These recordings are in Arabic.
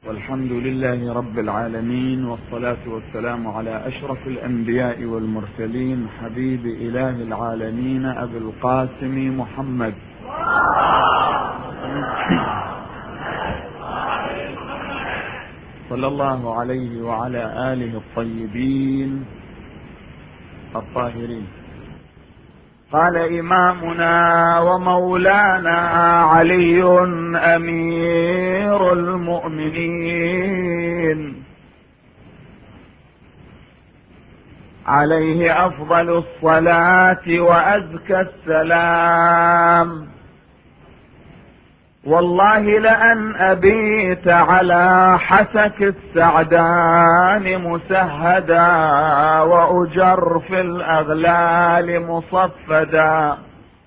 والحمد لله رب العالمين، والصلاة والسلام على أشرف الأنبياء والمرسلين، حبيب إله العالمين أبي القاسم محمد صلى الله عليه وعلى آله الطيبين الطاهرين. قال إمامنا ومولانا علي أمير المؤمنين عليه أفضل الصلاة وأزكى السلام. والله لأن أبيت على حسك السعدان مسهدا وأجر في الأغلال مصفدا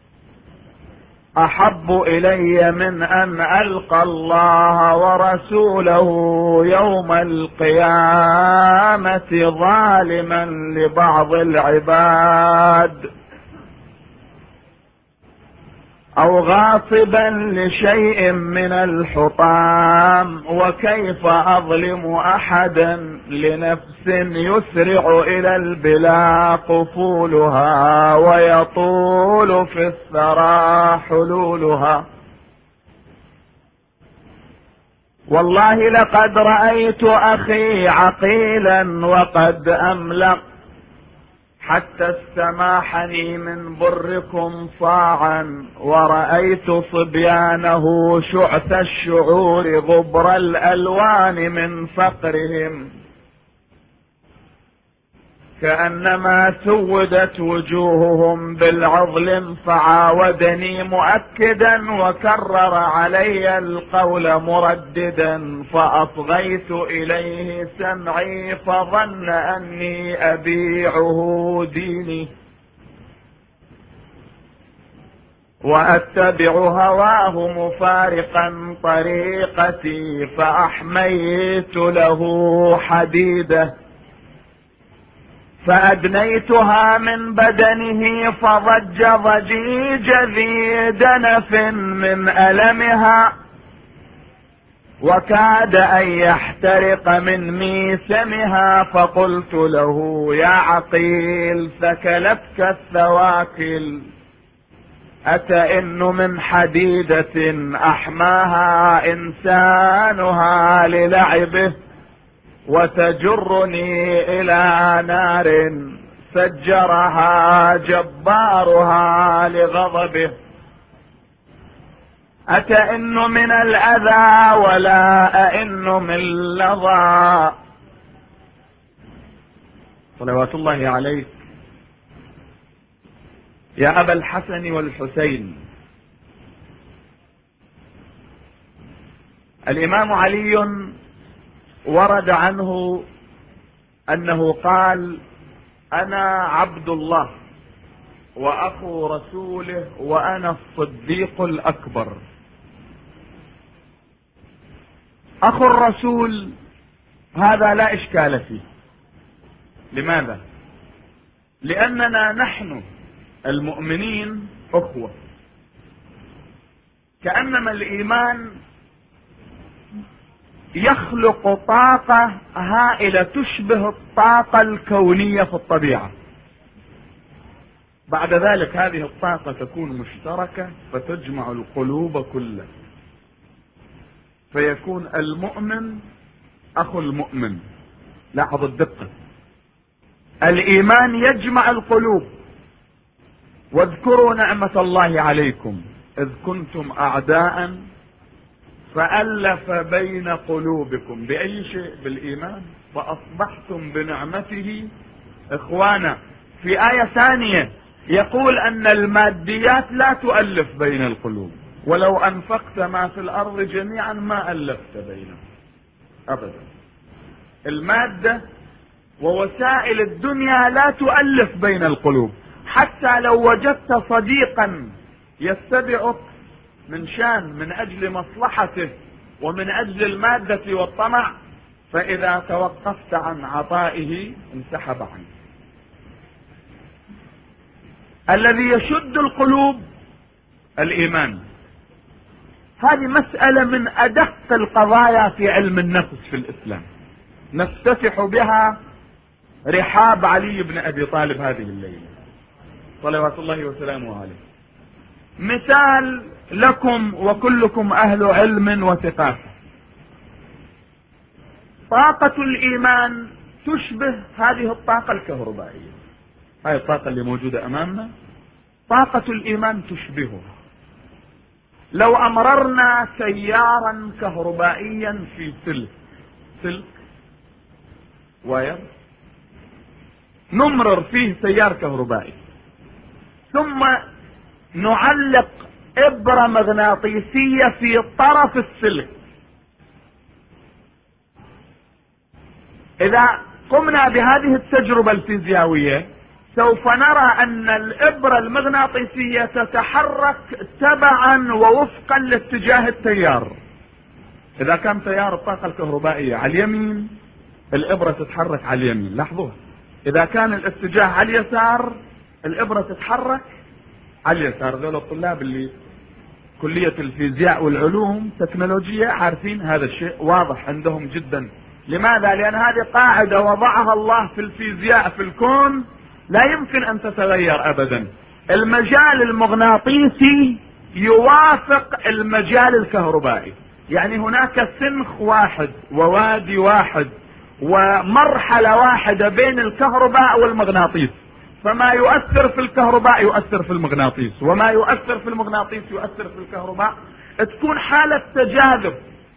أحب إلي من أن ألقى الله ورسوله يوم القيامة ظالما لبعض العباد أو غاصبا لشيء من الحطام، وكيف أظلم أحدا لنفس يسرع إلى البلا قفولها ويطول في الثرى حلولها. والله لقد رأيت أخي عقيلا وقد أملق حتى استماحني من بركم صاعا، ورأيت صبيانه شعث الشعور غبر الألوان من فقرهم، كأنما سودت وجوههم بالعضل، فعاودني مؤكدا وكرر علي القول مرددا، فأصغيت إليه سمعي فظن أني أبيعه ديني وأتبع هواه مفارقا طريقتي، فأحميت له حديده فأدنيتها من بدنه فضج ضجيج ذي دنف من ألمها، وكاد أن يحترق من ميسمها. فقلت له يا عقيل ثكلتك الثواكل، أتئن من حديدة أحماها إنسانها للعبه، وتجرني إلى نار سجرها جبارها لغضبه. أتئن من الأذى ولا أئن من لظى. صلوات الله عليك يا أبا الحسن والحسين. الإمام علي ورد عنه أنه قال: أنا عبد الله وأخو رسوله وأنا الصديق الأكبر. أخو الرسول هذا لا إشكال فيه. لماذا؟ لأننا نحن المؤمنين أخوة، كأنما الإيمان يخلق طاقة هائلة تشبه الطاقة الكونية في الطبيعة. بعد ذلك هذه الطاقة تكون مشتركة فتجمع القلوب كلها، فيكون المؤمن أخو المؤمن. لاحظ الدقة، الإيمان يجمع القلوب. واذكروا نعمة الله عليكم إذ كنتم أعداء فألف بين قلوبكم بأي شيء؟ بالإيمان، فأصبحتم بنعمته إخوانا. في آية ثانية يقول أن الماديات لا تؤلف بين القلوب، ولو أنفقت ما في الأرض جميعا ما ألفت بينهم أبدا. المادة ووسائل الدنيا لا تؤلف بين القلوب. حتى لو وجدت صديقا يستبعك من أجل مصلحته ومن أجل المادة والطمع، فإذا توقفت عن عطائه انسحب عنك. الذي يشد القلوب الإيمان. هذه مسألة من أدق القضايا في علم النفس في الإسلام، نفتتح بها رحاب علي بن أبي طالب هذه الليلة صلوات الله وسلامه عليه. مثال لكم وكلكم أهل علم وثقافة، طاقة الإيمان تشبه هذه الطاقة الكهربائية، هذه الطاقة اللي موجودة أمامنا طاقة الإيمان تشبهها. لو أمررنا تيارا كهربائيا في سلك واير، نمرر فيه تيار كهربائي، ثم نعلق إبرة مغناطيسية في طرف السلك، إذا قمنا بهذه التجربة الفيزيائية سوف نرى أن الإبرة المغناطيسية تتحرك تبعا ووفقا لاتجاه التيار. إذا كان تيار الطاقة الكهربائية على اليمين الإبرة تتحرك على اليمين، لاحظوها. إذا كان الاتجاه على اليسار الإبرة تتحرك على اليسار. ذول الطلاب اللي كلية الفيزياء والعلوم تكنولوجية عارفين هذا الشيء، واضح عندهم جدا. لماذا؟ لأن هذه قاعدة وضعها الله في الفيزياء في الكون لا يمكن أن تتغير أبدا. المجال المغناطيسي يوافق المجال الكهربائي، يعني هناك سنخ واحد ووادي واحد ومرحلة واحدة بين الكهرباء والمغناطيس، فما يؤثر في الكهرباء يؤثر في المغناطيس، وما يؤثر في المغناطيس يؤثر في الكهرباء، تكون حالة تجاذب.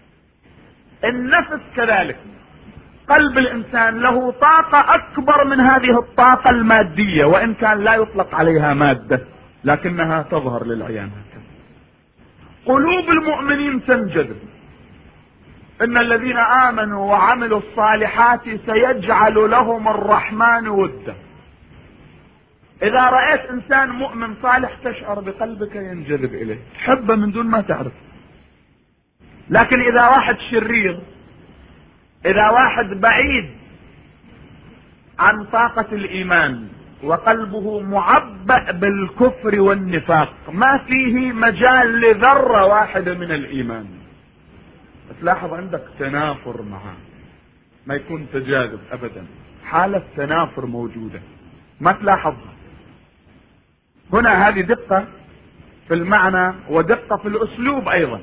النفس كذلك، قلب الإنسان له طاقة أكبر من هذه الطاقة المادية، وإن كان لا يطلق عليها مادة لكنها تظهر للعيان هكذا. قلوب المؤمنين تنجذب. إن الذين آمنوا وعملوا الصالحات سيجعل لهم الرحمن ودا. إذا رأيت إنسان مؤمن صالح تشعر بقلبك ينجذب إليه، تحبه من دون ما تعرف. لكن إذا واحد شرير، إذا واحد بعيد عن طاقة الإيمان وقلبه معبأ بالكفر والنفاق، ما فيه مجال لذرة واحدة من الإيمان، تلاحظ عندك تنافر معه، ما يكون تجاذب أبدا، حالة تنافر موجودة ما تلاحظها. هنا هذه دقة في المعنى ودقة في الأسلوب أيضا.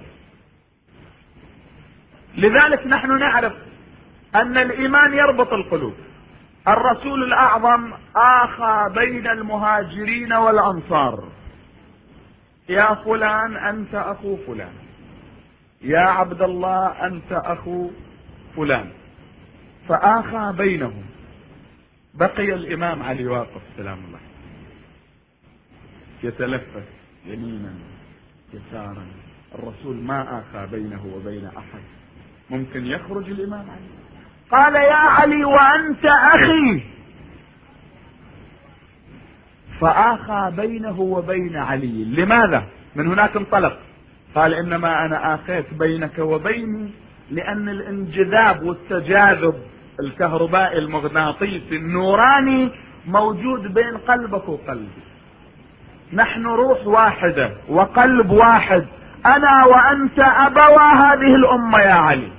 لذلك نحن نعرف أن الإيمان يربط القلوب. الرسول الأعظم آخى بين المهاجرين والأنصار، يا فلان أنت أخو فلان، يا عبد الله أنت أخو فلان، فآخى بينهم. بقي الإمام علي واقف سلام الله يتلفت يمينا يسارا، الرسول ما آخى بينه وبين أحد. ممكن يخرج الإمام علي قال يا علي وأنت أخي، فآخى بينه وبين علي. لماذا؟ من هناك انطلق قال إنما أنا آخيت بينك وبيني لأن الانجذاب والتجاذب الكهربائي المغناطيسي النوراني موجود بين قلبك وقلبي، نحن روح واحدة وقلب واحد، أنا وأنت أبوا هذه الأمة يا علي،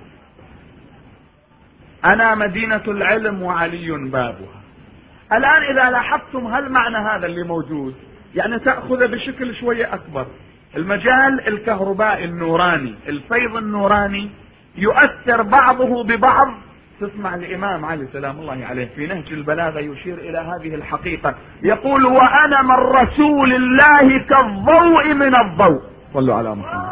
أنا مدينة العلم وعلي بابها. الآن إذا لاحظتم هل معنى هذا اللي موجود يعني تأخذ بشكل شوية أكبر. المجال الكهربائي النوراني الفيض النوراني يؤثر بعضه ببعض. تسمع الإمام علي سلام الله عليه في نهج البلاغة يشير إلى هذه الحقيقة، يقول وأنا من رسول الله كالضوء من الضوء. صلوا على محمد.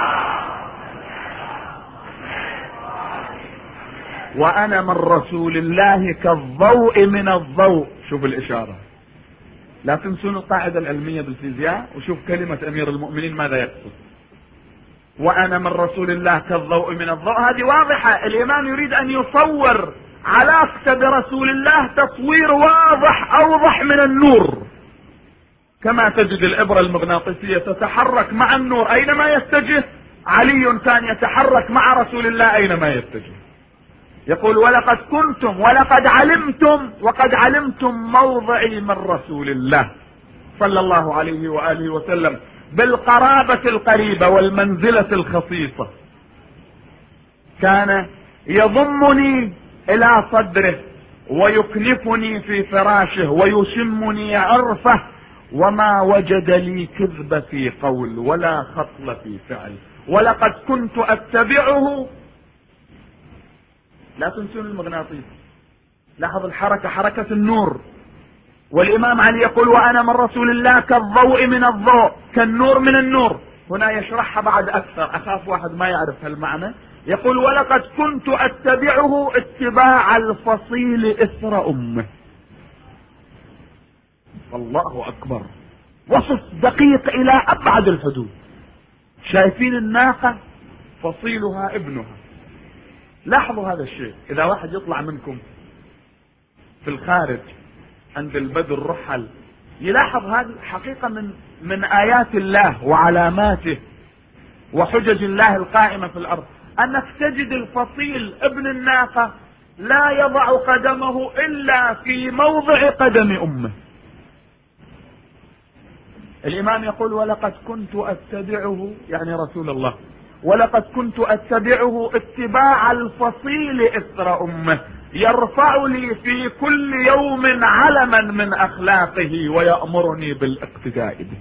وأنا من رسول الله كالضوء من الضوء. شوف الإشارة، لا تنسون القاعدة العلمية بالفيزياء، وشوف كلمة أمير المؤمنين ماذا يقصد. وأنا من رسول الله كالضوء من الضوء، هذه واضحة. الإمام يريد أن يصور علاقته برسول الله تصوير واضح أوضح من النور، كما تجد الإبرة المغناطيسية تتحرك مع النور أينما يتجه، علي كان يتحرك مع رسول الله أينما يتجه. يقول ولقد كنتم ولقد علمتم وقد علمتم موضعي من رسول الله صلى الله عليه وآله وسلم. بالقرابة القريبة والمنزلة الخصيصة. كان يضمني إلى صدره ويكنفني في فراشه ويشمني عرفه، وما وجد لي كذب في قول ولا خطل في فعل. ولقد كنت أتبعه. لا تنسون المغناطيس، لاحظ الحركة، حركة النور. والإمام علي يقول وأنا من رسول الله كالضوء من الضوء، كالنور من النور. هنا يشرحها بعد أكثر، أخاف واحد ما يعرف هالمعنى. يقول ولقد كنت أتبعه اتباع الفصيل إثر أمه. الله أكبر، وصف دقيق إلى أبعد الحدود. شايفين الناقة فصيلها ابنها. لاحظوا هذا الشيء. إذا واحد يطلع منكم في الخارج عند البدر رحل، يلاحظ هذه حقيقة من آيات الله وعلاماته وحجج الله القائمة في الأرض، أنك تجد الفصيل ابن الناقة لا يضع قدمه إلا في موضع قدم أمه. الإمام يقول ولقد كنت أتبعه، يعني رسول الله، ولقد كنت أتبعه اتباع الفصيل إثر أمه، يرفع لي في كل يوم علما من أخلاقه ويأمرني بالاقتداء به.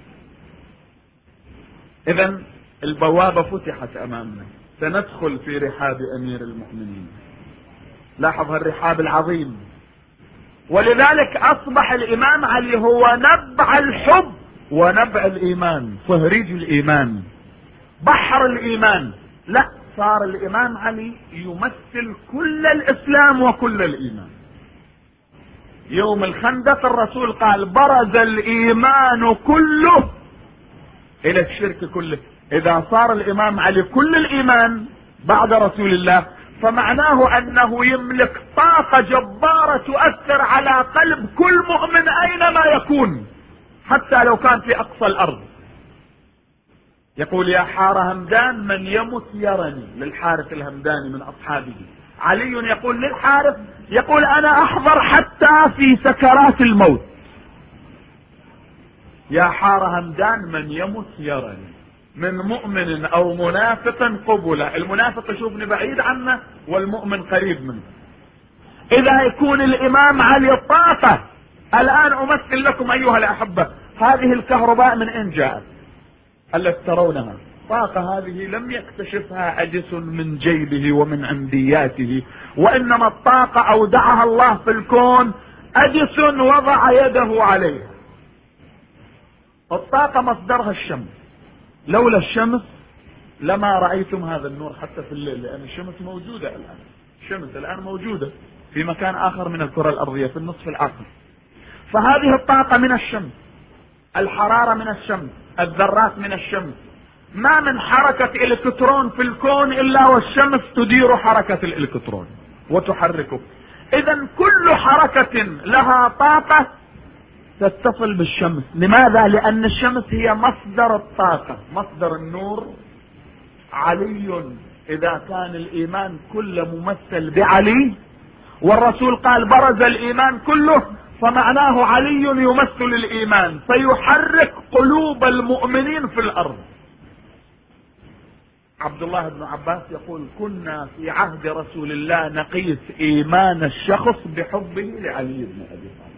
إذن البوابة فتحت أمامنا، سندخل في رحاب أمير المؤمنين. لاحظ الرحاب العظيم. ولذلك أصبح الإمام علي هو نبع الحب ونبع الإيمان، صهريج الإيمان، بحر الإيمان. لا، صار الإمام علي يمثل كل الإسلام وكل الإيمان. يوم الخندق الرسول قال برز الإيمان كله إلى الشرك كله. إذا صار الإمام علي كل الإيمان بعد رسول الله، فمعناه أنه يملك طاقة جبارة تؤثر على قلب كل مؤمن أينما يكون، حتى لو كان في أقصى الأرض. يقول يا حار همدان من يمت يرني، للحارث الهمداني من أصحابه. علي يقول للحارث، يقول أنا أحضر حتى في سكرات الموت. يا حار همدان من يمت يرني، من مؤمن أو منافق قبله. المنافق يشوفني بعيد عنه والمؤمن قريب منه. إذا يكون الإمام علي طاقة. الآن أمثل لكم أيها الأحبة هذه الكهرباء من أين جاءت التي ترونها. طاقة هذه لم يكتشفها أديسون من جيبه ومن عندياته، وإنما الطاقة أودعها الله في الكون، أديسون وضع يده عليها. الطاقة مصدرها الشمس، لولا الشمس لما رأيتم هذا النور حتى في الليل، لأن الشمس موجودة الآن. الشمس الآن موجودة في مكان آخر من الكرة الأرضية في النصف الآخر. فهذه الطاقة من الشمس، الحرارة من الشمس، الذرات من الشمس. ما من حركة إلكترون في الكون إلا والشمس تدير حركة الإلكترون وتحركه. إذن كل حركة لها طاقة تتصل بالشمس. لماذا؟ لأن الشمس هي مصدر الطاقة، مصدر النور. علي إذا كان الإيمان كله ممثل بعلي، والرسول قال برز الإيمان كله، فمعناه علي يمثل الإيمان فيحرك قلوب المؤمنين في الأرض. عبد الله بن عباس يقول كنا في عهد رسول الله نقيس إيمان الشخص بحبه لعلي بن أبي طالب.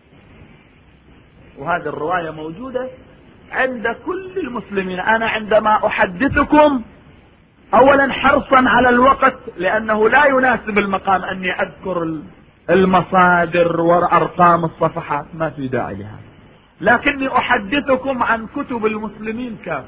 وهذه الرواية موجودة عند كل المسلمين. أنا عندما أحدثكم أولا حرصا على الوقت، لأنه لا يناسب المقام أني أذكر المصادر وأرقام الصفحات، ما في داعي لها، لكني أحدثكم عن كتب المسلمين كافة.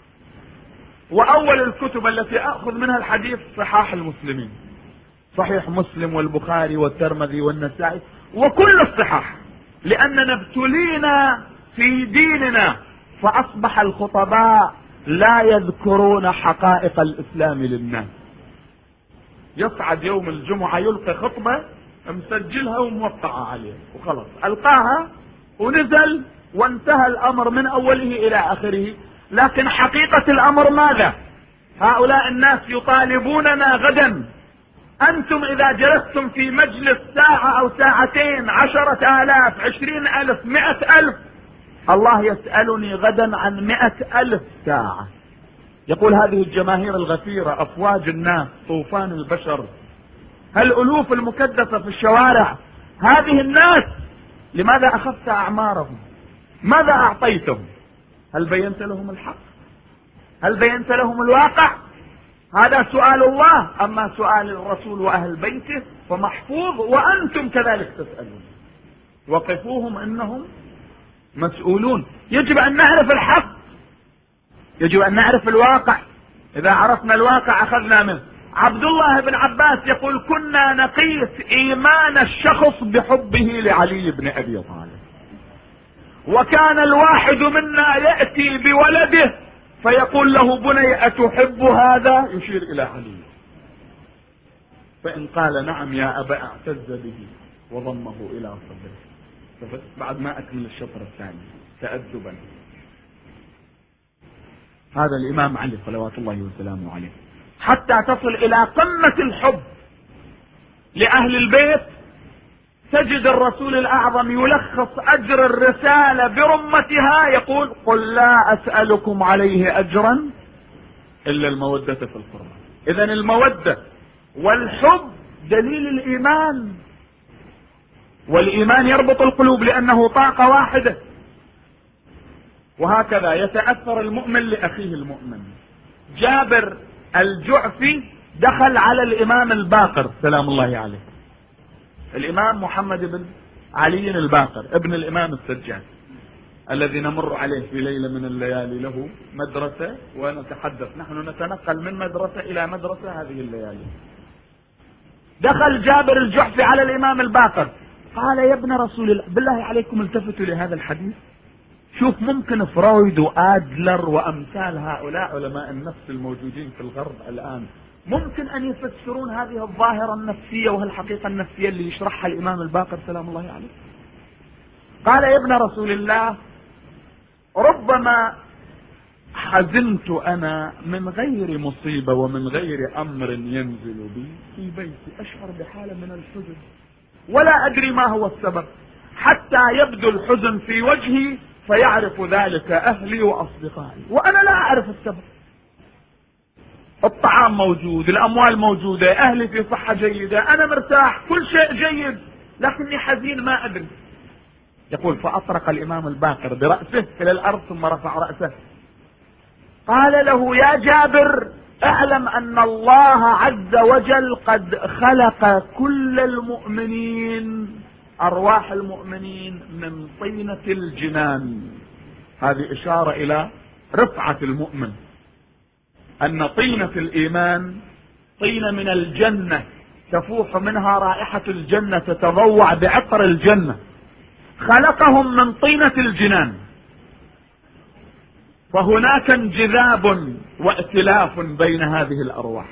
وأول الكتب التي أخذ منها الحديث صحاح المسلمين، صحيح مسلم والبخاري والترمذي والنسائي وكل الصحاح، لأننا ابتلينا في ديننا فأصبح الخطباء لا يذكرون حقائق الإسلام للناس. يصعد يوم الجمعة يلقي خطبة مسجلها وموقعة عليها وخلاص، ألقاها ونزل وانتهى الأمر من أوله إلى آخره. لكن حقيقة الأمر ماذا؟ هؤلاء الناس يطالبوننا غدا. أنتم إذا جلستم في مجلس ساعة أو ساعتين 10,000 20,000 100,000 الله يسألني غدا عن 100,000 ساعة. يقول هذه الجماهير الغفيرة، أفواج الناس، طوفان البشر، هالألوف المكدسة في الشوارع، هذه الناس لماذا أخذت أعمارهم؟ ماذا أعطيتهم؟ هل بينت لهم الحق؟ هل بينت لهم الواقع؟ هذا سؤال الله. أما سؤال الرسول وأهل بيته فمحفوظ، وأنتم كذلك تسألون. وقفوهم إنهم مسؤولون. يجب أن نعرف الحق، يجب أن نعرف الواقع. إذا عرفنا الواقع أخذنا منه. عبد الله بن عباس يقول كنا نقيس إيمان الشخص بحبه لعلي بن أبي طالب، وكان الواحد منا يأتي بولده فيقول له بني أتحب هذا؟ يشير إلى علي، فإن قال نعم يا أبا اعتز به وضمه إلى صدره. بعد ما أكمل الشطر الثاني تأدبا. هذا الإمام علي صلوات الله وسلامه عليه. حتى تصل إلى قمة الحب لأهل البيت تجد الرسول الأعظم يلخص أجر الرسالة برمتها، يقول قل لا أسألكم عليه أجرا إلا المودة في القربى. إذن المودة والحب دليل الإيمان، والإيمان يربط القلوب لأنه طاقة واحدة. وهكذا يتأثر المؤمن لأخيه المؤمن. جابر الجعفي دخل على الإمام الباقر سلام الله عليه، الإمام محمد بن علي الباقر ابن الإمام السجاد الذي نمر عليه في ليلة من الليالي، له مدرسة ونتحدث، نحن نتنقل من مدرسة إلى مدرسة هذه الليالي. دخل جابر الجعفي على الإمام الباقر قال يا ابن رسول الله بالله عليكم التفتوا لهذا الحديث. شوف ممكن فرويد وآدلر وأمثال هؤلاء علماء النفس الموجودين في الغرب الآن ممكن أن يفسرون هذه الظاهرة النفسية وهالحقيقة النفسية اللي يشرحها الإمام الباقر سلام الله عليه. قال يا ابن رسول الله ربما حزنت أنا من غير مصيبة ومن غير أمر ينزل بي في بيتي، أشعر بحالة من الحزن ولا أدري ما هو السبب، حتى يبدو الحزن في وجهي فيعرف ذلك أهلي وأصدقائي وأنا لا أعرف السبب. الطعام موجود، الأموال موجودة، أهلي في صحة جيدة، أنا مرتاح، كل شيء جيد، لكني حزين ما أدري. يقول فأطرق الإمام الباقر برأسه إلى الأرض ثم رفع رأسه قال له يا جابر اعلم أن الله عز وجل قد خلق كل المؤمنين، أرواح المؤمنين من طينة الجنان. هذه إشارة إلى رفعة المؤمن، أن طينة الإيمان طينة من الجنة تفوح منها رائحة الجنة تتضوع بعطر الجنة، خلقهم من طينة الجنان، فهناك انجذاب وائتلاف بين هذه الأرواح.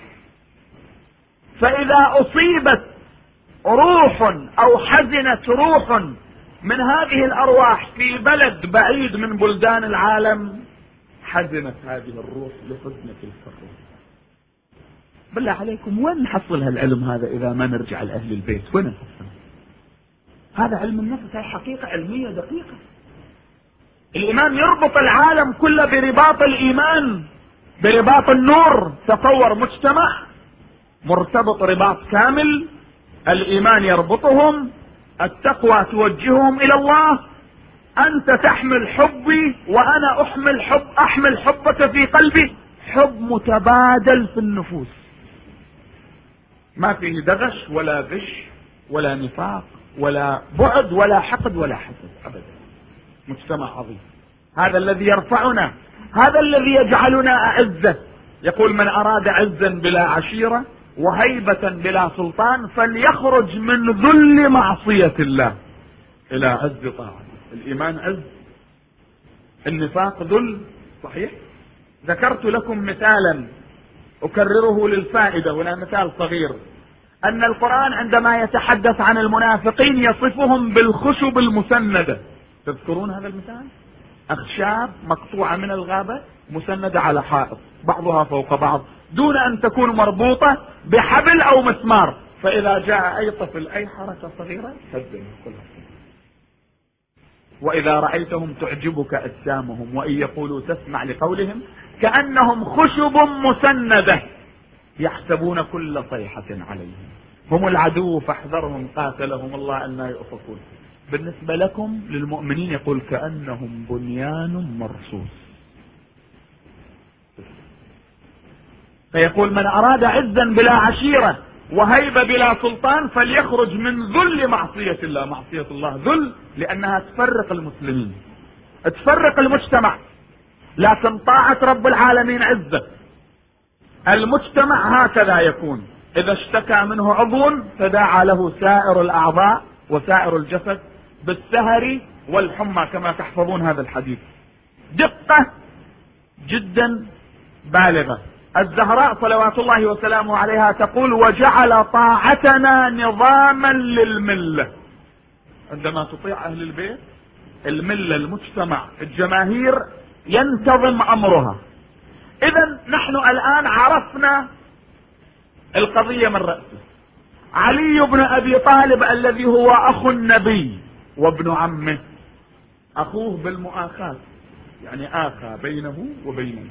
فإذا أصيبت روح أو حزنت روح من هذه الأرواح في بلد بعيد من بلدان العالم حزنت هذه الروح لحزن تلك الروح. بالله عليكم وين نحصل هالعلم هذا إذا ما نرجع لأهل البيت؟ وين نحصل هذا علم النفس؟ هاي حقيقة علمية دقيقة. الإيمان يربط العالم كله برباط الإيمان، برباط النور. تصور مجتمع مرتبط رباط كامل، الإيمان يربطهم، التقوى توجههم إلى الله، أنت تحمل حبي وأنا أحمل حبك في قلبي، حب متبادل في النفوس، ما فيه دغش ولا غش ولا نفاق ولا بعد ولا حقد ولا حسد أبدا. مجتمع عظيم، هذا الذي يرفعنا، هذا الذي يجعلنا أعزة. يقول من أراد عزا بلا عشيرة وهيبة بلا سلطان فليخرج من ذل معصية الله إلى عز طاعة. الإيمان عز، النفاق ذل. صحيح. ذكرت لكم مثالا أكرره للفائدة، هنا مثال صغير، أن القرآن عندما يتحدث عن المنافقين يصفهم بالخشب المسندة. تذكرون هذا المثال؟ أخشاب مقطوعة من الغابة مسندة على حائط بعضها فوق بعض دون أن تكون مربوطة بحبل أو مسمار، فإذا جاء أي طفل أي حركة صغيرة هدمها كلها. وإذا رأيتهم تعجبك أجسامهم وإن يقولوا تسمع لقولهم كأنهم خشب مسندة يحسبون كل صيحة عليهم هم العدو فاحذرهم قاتلهم الله أن يؤفكون. بالنسبة لكم للمؤمنين يقول كأنهم بنيان مرصوص. فيقول من أراد عزا بلا عشيرة وهيبة بلا سلطان فليخرج من ذل معصية الله. معصية الله ذل لأنها تفرق المسلمين تفرق المجتمع، لكن طاعة رب العالمين عزة. المجتمع هكذا يكون، إذا اشتكى منه عضو تداعى له سائر الأعضاء وسائر الجسد بالسهر والحمى كما تحفظون هذا الحديث. دقة جدا بالغة. الزهراء صلوات الله وسلامه عليها تقول وجعل طاعتنا نظاما للملة. عندما تطيع أهل البيت الملة المجتمع الجماهير ينتظم أمرها. إذا نحن الآن عرفنا القضية من رأسه. علي بن أبي طالب الذي هو أخو النبي وابن عمه، أخوه بالمؤاخاة يعني آخى بينه وبينه،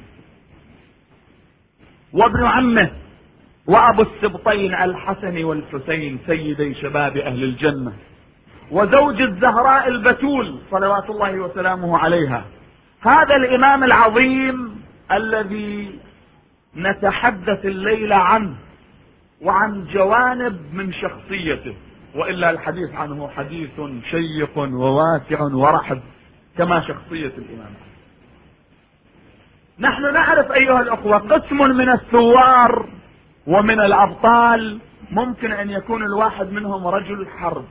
وابن عمه وأبو السبطين الحسن والحسين سيدي شباب أهل الجنة، وزوج الزهراء البتول صلوات الله وسلامه عليها. هذا الإمام العظيم الذي نتحدث الليلة عنه وعن جوانب من شخصيته، وإلا الحديث عنه حديث شيق وواسع ورحب كما شخصية الإمام. نحن نعرف أيها الأخوة قسم من الثوار ومن الأبطال ممكن أن يكون الواحد منهم رجل حرب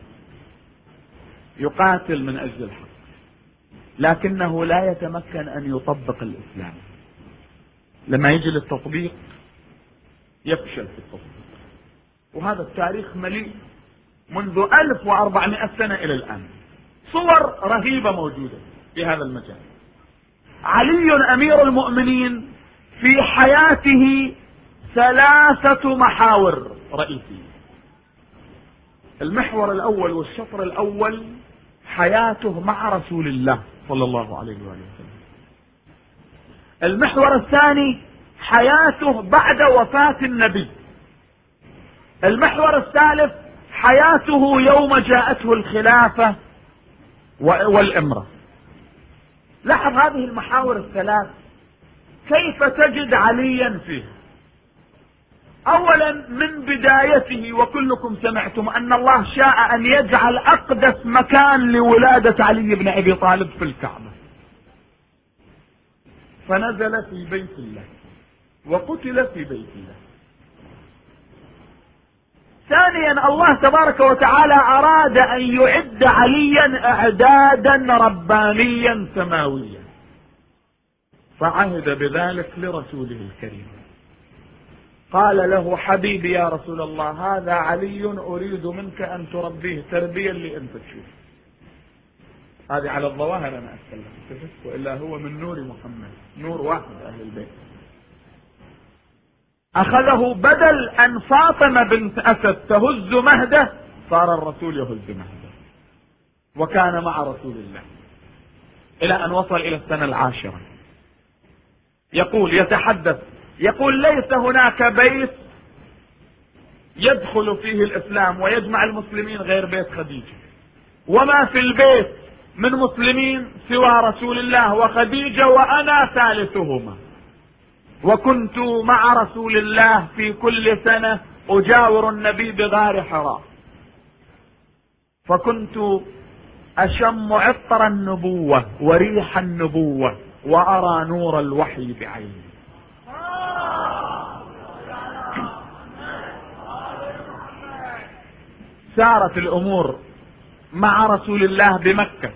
يقاتل من أجل الحق، لكنه لا يتمكن أن يطبق الإسلام. لما يجي للتطبيق يفشل في التطبيق. وهذا التاريخ مليء منذ 1400 سنة إلى الآن، صور رهيبة موجودة في هذا المجال. علي أمير المؤمنين في حياته 3 محاور رئيسية. المحور الأول والشطر الأول حياته مع رسول الله صلى الله عليه وآله وسلم. المحور الثاني حياته بعد وفاة النبي. المحور الثالث حياته يوم جاءته الخلافة والإمرة. لاحظ هذه المحاور الثلاث كيف تجد عليا فيها. اولا من بدايته وكلكم سمعتم ان الله شاء ان يجعل اقدس مكان لولادة علي بن ابي طالب في الكعبة، فنزل في بيت الله وقتل في بيت الله. ثانيا الله تبارك وتعالى اراد ان يعد عليا اعدادا ربانيا سماويا، فعهد بذلك لرسوله الكريم. قال له حبيبي يا رسول الله هذا علي اريد منك ان تربيه تربية اللي انت تشوف. هذه على الظواهر انا اتكلم، والا هو من نور محمد، نور واحد اهل البيت. اخذه بدل ان فاطمة بنت اسد تهز مهده صار الرسول يهز مهده، وكان مع رسول الله الى ان وصل الى السنة 10. يقول يتحدث يقول ليس هناك بيت يدخل فيه الاسلام ويجمع المسلمين غير بيت خديجة، وما في البيت من مسلمين سوى رسول الله وخديجة وانا ثالثهما. وكنت مع رسول الله في كل سنة اجاور النبي بغار حراء، فكنت اشم عطر النبوة وريح النبوة وارى نور الوحي بعيني. سارت الامور مع رسول الله بمكة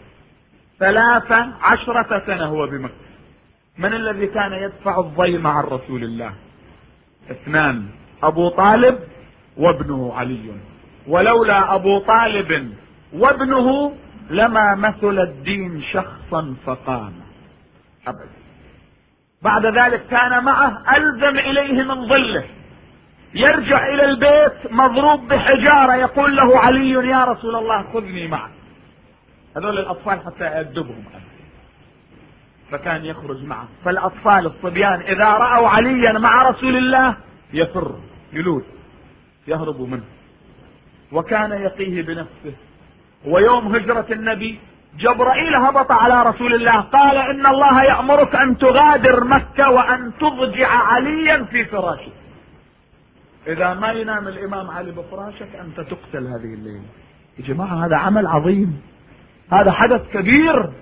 13 سنة هو بمكة. من الذي كان يدفع الضيم عن رسول الله؟ 2، ابو طالب وابنه علي. ولولا ابو طالب وابنه لما مثل الدين شخصا فقام ابدا. بعد ذلك كان معه الزم اليه من ظله، يرجع الى البيت مضروب بحجارة، يقول له علي يا رسول الله خذني معك. هذول الأطفال حتى يأدبهم فكان يخرج معه. فالأطفال الصبيان إذا رأوا عليا مع رسول الله يفر يلوذ يهرب منه، وكان يقيه بنفسه. ويوم هجرة النبي جبرائيل هبط على رسول الله قال إن الله يأمرك أن تغادر مكة وأن تضجع عليا في فراشك، إذا ما ينام الإمام علي بفراشك أنت تقتل هذه الليلة. يا جماعة هذا عمل عظيم، هذا حدث كبير.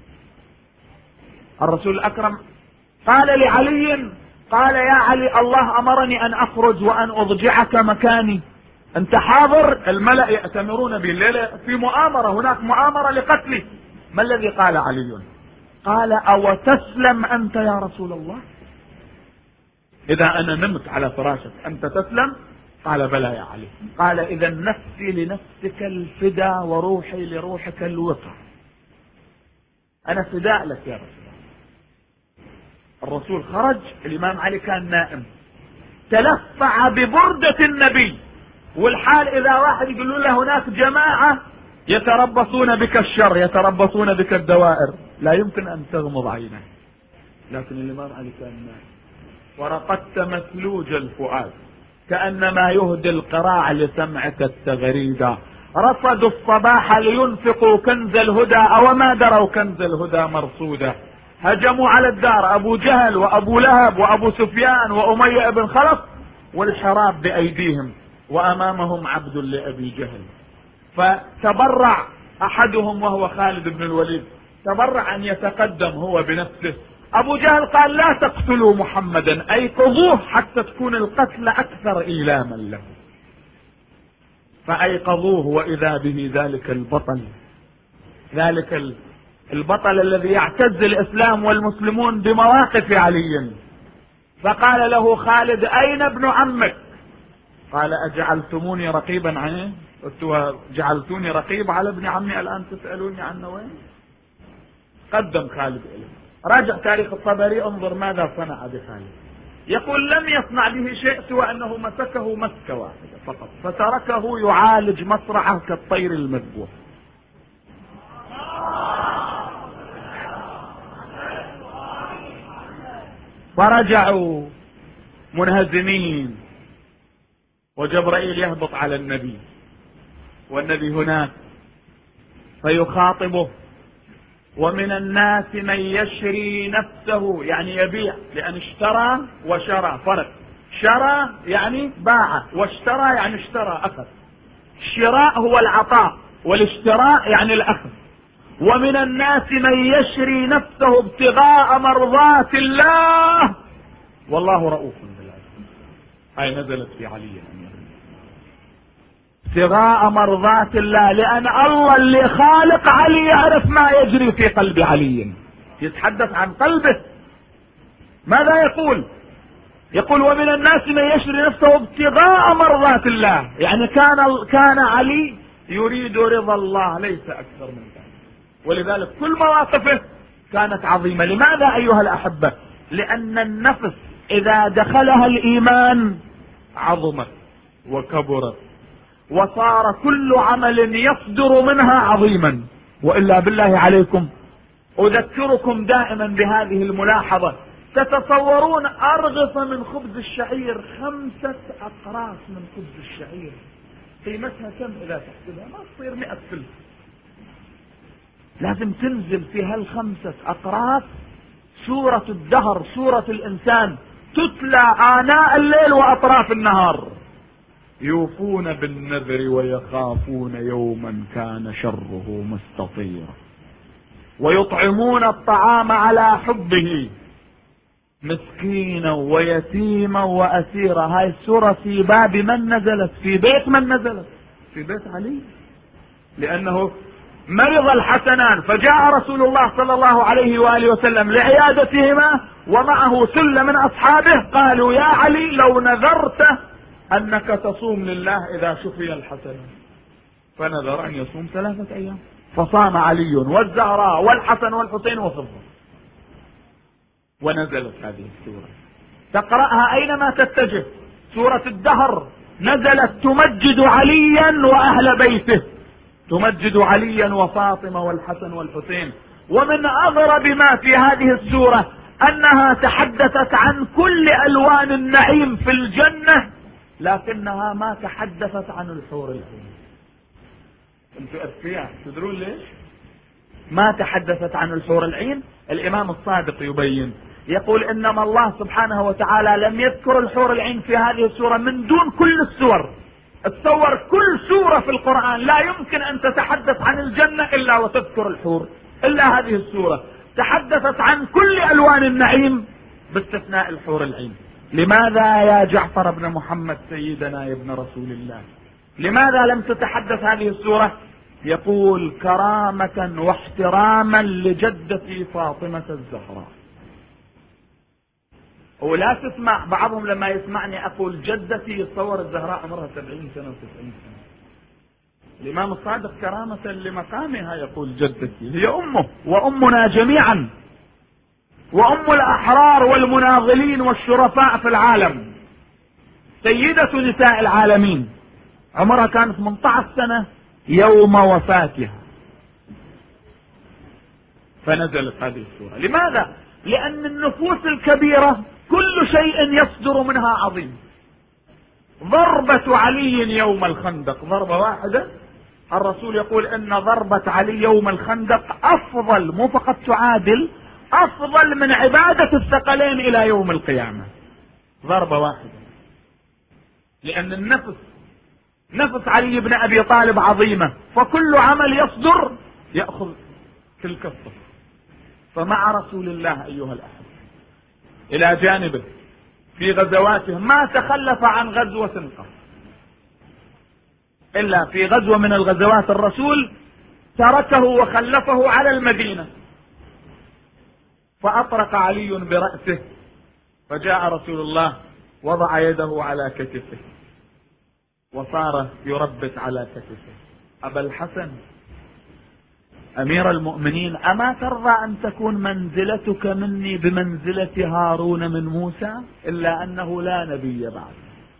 الرسول الأكرم قال لعلي قال يا علي الله أمرني أن أخرج وأن أضجعك مكاني، أنت حاضر؟ الملأ يأتمرون بالليلة في مؤامرة، هناك مؤامرة لقتلي. ما الذي قال علي؟ قال أو تسلم أنت يا رسول الله؟ إذا أنا نمت على فراشك أنت تسلم؟ قال بلى يا علي. قال إذا نفسي لنفسك الفدا وروحي لروحك الوقع، أنا فداء لك يا رسول الله. الرسول خرج، الإمام علي كان نائم، تلفع ببردة النبي، والحال إذا واحد يقول له هناك جماعة يتربصون بك الشر يتربصون بك الدوائر لا يمكن أن تغمض عينه، لكن الإمام علي كان نائم. ورقدت مثلوج الفؤاد كأنما يهدي القراع لسمعك التغريدا، رصدوا الصباح لينفقوا كنز الهدى أوما دروا كنز الهدى مرصودا، هجموا على الدار أبو جهل وأبو لهب وأبو سفيان وأمية بن خلف والحراب بأيديهم وأمامهم عبد لأبي جهل. فتبرع أحدهم وهو خالد بن الوليد، تبرع أن يتقدم هو بنفسه. أبو جهل قال لا تقتلوا محمدا، أيقظوه حتى تكون القتل أكثر إيلاما له. فأيقظوه وإذا به ذلك البطل، ذلك البطل الذي يعتز الإسلام والمسلمون بمواقف علي. فقال له خالد أين ابن عمك؟ قال أجعلتموني رقيبا عنه؟ جعلتوني رقيب على ابن عمي الآن تسألوني عنه وين؟ قدم خالد إليه. راجع تاريخ الطبري انظر ماذا صنع بخالد. يقول لم يصنع به شيء سوى أنه مسكه مسكة واحدة فقط فتركه يعالج مصرعه كالطير المذبوح. فرجعوا منهزمين، وجبرائيل يهبط على النبي والنبي هناك فيخاطبه. ومن الناس من يشري نفسه يعني يبيع، لأن اشترى وشرى فرق، شرى يعني باع واشترى يعني اشترى أخذ. الشراء هو العطاء والاشتراء يعني الأخذ. ومن الناس من يشري نفسه ابتغاء مرضات الله والله رؤوف بالعباد. هاي نزلت في علي ابتغاء مرضات الله، لأن الله اللي خالق علي يعرف ما يجري في قلب علي، يتحدث عن قلبه. ماذا يقول؟ يقول ومن الناس من يشري نفسه ابتغاء مرضات الله، يعني كان علي يريد رضا الله ليس أكثر من ذلك. ولذلك كل مواقفه كانت عظيمة. لماذا أيها الأحبة؟ لأن النفس إذا دخلها الإيمان عظمت وكبرت وصار كل عمل يصدر منها عظيما. وإلا بالله عليكم أذكركم دائما بهذه الملاحظة، تتصورون أرغف من خبز الشعير 5 أقراص من خبز الشعير قيمتها كم إذا تحسبها؟ ما تصير 100 فلس. لازم تنزل في هال5 أقراص سورة الدهر، سورة الإنسان، تتلى آناء الليل وأطراف النهار. يوفون بالنذر ويخافون يوما كان شره مستطيرا، ويطعمون الطعام على حبه مسكينا ويتيما وأسيرا. هاي السورة في باب من نزلت؟ في بيت من نزلت؟ في بيت علي، لأنه مرض الحسنان فجاء رسول الله صلى الله عليه وآله وسلم لعيادتهما ومعه سلة من أصحابه، قالوا يا علي لو نذرت أنك تصوم لله إذا شفي الحسنان، فنذر أن يصوم 3 أيام، فصام علي والزهراء والحسن والحسين وفضل. ونزلت هذه السورة تقرأها أينما تتجه، سورة الدهر نزلت تمجد عليا وأهل بيته، تمجد عليا وفاطمة والحسن والحسين. ومن أغرب ما في هذه السورة أنها تحدثت عن كل ألوان النعيم في الجنة، لكنها ما تحدثت عن الحور العين. انتوا أذكياء، تدرون ليش؟ ما تحدثت عن الحور العين. الإمام الصادق يبين، يقول إنما الله سبحانه وتعالى لم يذكر الحور العين في هذه السورة من دون كل السور. تصور كل سورة في القرآن لا يمكن أن تتحدث عن الجنة إلا وتذكر الحور، إلا هذه السورة تحدثت عن كل ألوان النعيم باستثناء الحور العين. لماذا يا جعفر بن محمد سيدنا يا ابن رسول الله، لماذا لم تتحدث هذه السورة؟ يقول كرامة واحتراما لجدتي فاطمة الزهراء. ولا تسمع بعضهم لما يسمعني أقول جدتي يتصور الزهراء عمرها 70 سنة و90 سنة. الإمام الصادق كرامة لمقامها يقول جدتي، هي أمه وأمنا جميعا، وأم الأحرار والمناضلين والشرفاء في العالم، سيدة نساء العالمين، عمرها كان 18 سنة يوم وفاتها فنزلت هذه السورة. لماذا؟ لأن النفوس الكبيرة كل شيء يصدر منها عظيم. ضربة علي يوم الخندق ضربة واحدة، الرسول يقول ان ضربة علي يوم الخندق افضل، مو فقط تعادل، افضل من عبادة الثقلين الى يوم القيامة. ضربة واحدة، لان نفس علي بن ابي طالب عظيمة، فكل عمل يصدر يأخذ تلك الصفة. فمع رسول الله ايها الاحبة الى جانبه في غزواته ما تخلف عن غزوة قط، إلا في غزوة من الغزوات الرسول تركه وخلفه على المدينة، فأطرق علي برأسه، فجاء رسول الله وضع يده على كتفه وصار يربت على كتفه. أبا الحسن أمير المؤمنين، أما ترضى أن تكون منزلتك مني بمنزلة هارون من موسى؟ إلا أنه لا نبي بعد.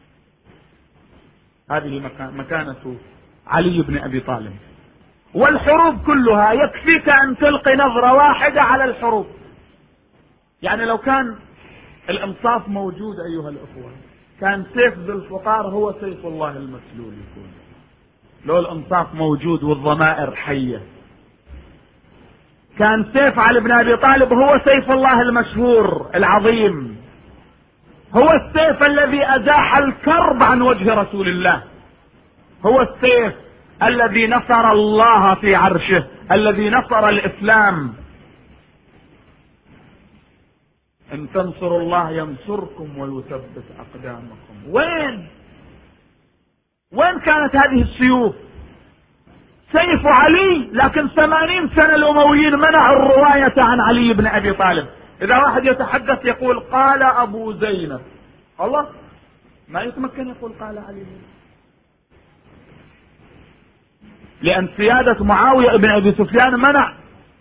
هذه مكانة علي بن أبي طالب. والحروب كلها يكفيك أن تلقي نظرة واحدة على الحروب. يعني لو كان الإنصاف موجود أيها الأخوة، كان سيف ذو الفقار هو سيف الله المسلول يكون. لو الإنصاف موجود والضمائر حية، كان سيف علي بن أبي طالب هو سيف الله المشهور العظيم، هو السيف الذي أزاح الكرب عن وجه رسول الله، هو السيف الذي نصر الله في عرشه، الذي نصر الإسلام. إن تنصروا الله ينصركم ويثبت أقدامكم. وين كانت هذه السيوف؟ سيف علي، لكن 80 سنة الأمويين منعوا الرواية عن علي بن أبي طالب. إذا واحد يتحدث يقول قال أبو زينب، الله ما يتمكن يقول قال علي، لأن سيادة معاوية بن أبي سفيان منع.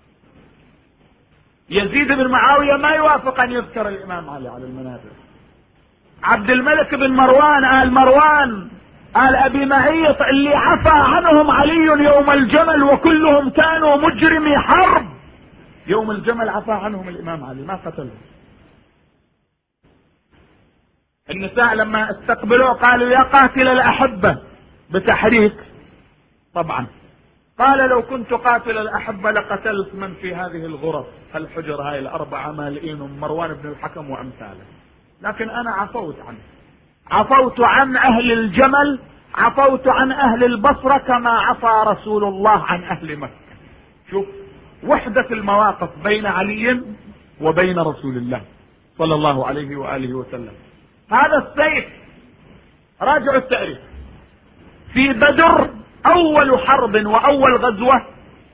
يزيد بن معاوية ما يوافق أن يذكر الإمام علي على المنابر. عبد الملك بن مروان، آل مروان، آل أبي معيط، اللي عفى عنهم علي يوم الجمل وكلهم كانوا مجرمي حرب، يوم الجمل عفى عنهم الإمام علي ما قتلهم. النساء لما استقبلوا قالوا يا قاتل الأحبة بتحريك طبعا، قال لو كنت قاتل الأحبة لقتلت من في هذه الغرف، الحجر هاي الأربعة مالئين، مروان بن الحكم وأمثاله، لكن أنا عفوت عنه، عفوت عن أهل الجمل، عفوت عن أهل البصرة كما عفى رسول الله عن أهل مكة. شوف وحدة المواقف بين علي وبين رسول الله صلى الله عليه وآله وسلم. هذا السيف راجعوا التاريخ، في بدر أول حرب وأول غزوة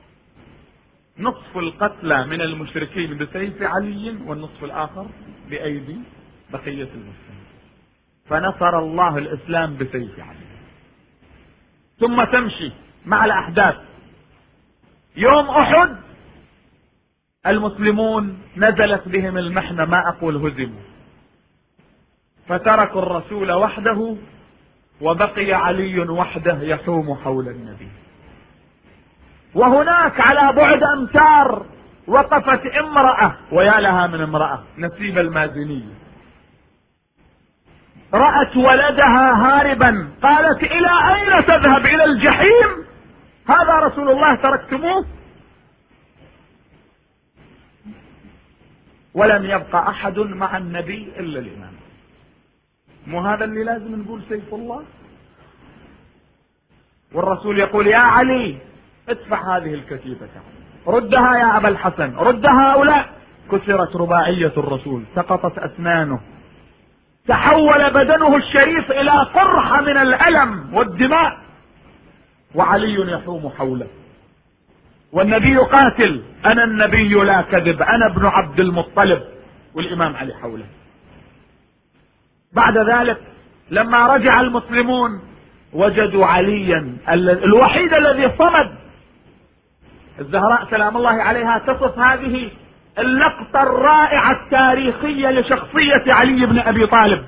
نصف القتلى من المشركين بسيف علي والنصف الآخر بأيدي بقية المسلمين، فنصر الله الإسلام بسيف علي. ثم تمشي مع الأحداث. يوم أحد المسلمون نزلت بهم المحنة، ما أقول هزموا، فتركوا الرسول وحده وبقي علي وحده يحوم حول النبي. وهناك على بعد امتار وقفت امرأة، ويا لها من امرأة، نسيبة المازنية، رأت ولدها هاربا، قالت الى اين تذهب؟ الى الجحيم؟ هذا رسول الله تركتموه؟ ولم يبقى احد مع النبي الا الامام. مو هذا اللي لازم نقول سيف الله؟ والرسول يقول يا علي ادفع هذه الكتيبة، ردها يا ابا الحسن، رد هؤلاء. كسرت رباعية الرسول، سقطت اسنانه، تحول بدنه الشريف الى قرحة من الالم والدماء، وعلي يحوم حوله، والنبي يقاتل، انا النبي لا كذب، انا ابن عبد المطلب، والامام علي حوله. بعد ذلك لما رجع المسلمون وجدوا عليا الوحيد الذي صمد. الزهراء سلام الله عليها تصف هذه اللقطة الرائعة التاريخية لشخصية علي بن ابي طالب،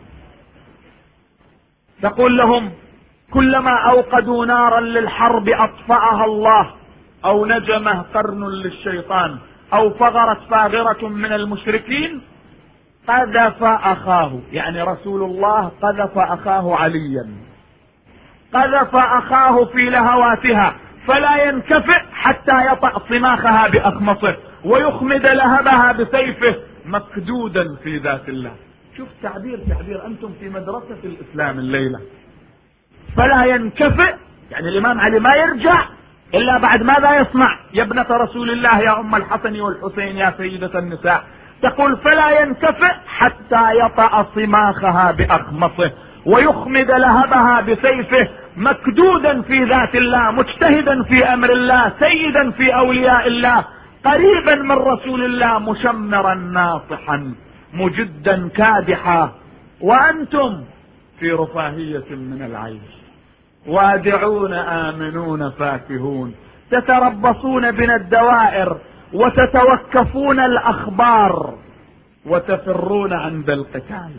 تقول لهم كلما اوقدوا نارا للحرب اطفأها الله، او نجمه قرن للشيطان، او فغرت فاغرة من المشركين قذف اخاه، يعني رسول الله قذف اخاه عليا، قذف اخاه في لهواتها، فلا ينكفئ حتى يطأ صماخها باخمصه ويخمد لهبها بسيفه مكدودا في ذات الله. شوف تعبير انتم في مدرسة الاسلام الليلة. فلا ينكفئ يعني الامام علي ما يرجع الا بعد ماذا يصنع؟ يا ابنة رسول الله، يا ام الحسن والحسين، يا سيدة النساء، تقول فلا ينكفئ حتى يطأ صماخها باخمصه ويخمد لهبها بسيفه مكدودا في ذات الله، مجتهدا في امر الله، سيدا في اولياء الله، قريبا من رسول الله، مشمرا ناصحا مجدا كادحا، وانتم في رفاهية من العيش، وادعون آمنون فاكهون، تتربصون بنا الدوائر وتتوكفون الأخبار وتفرون عند القتال،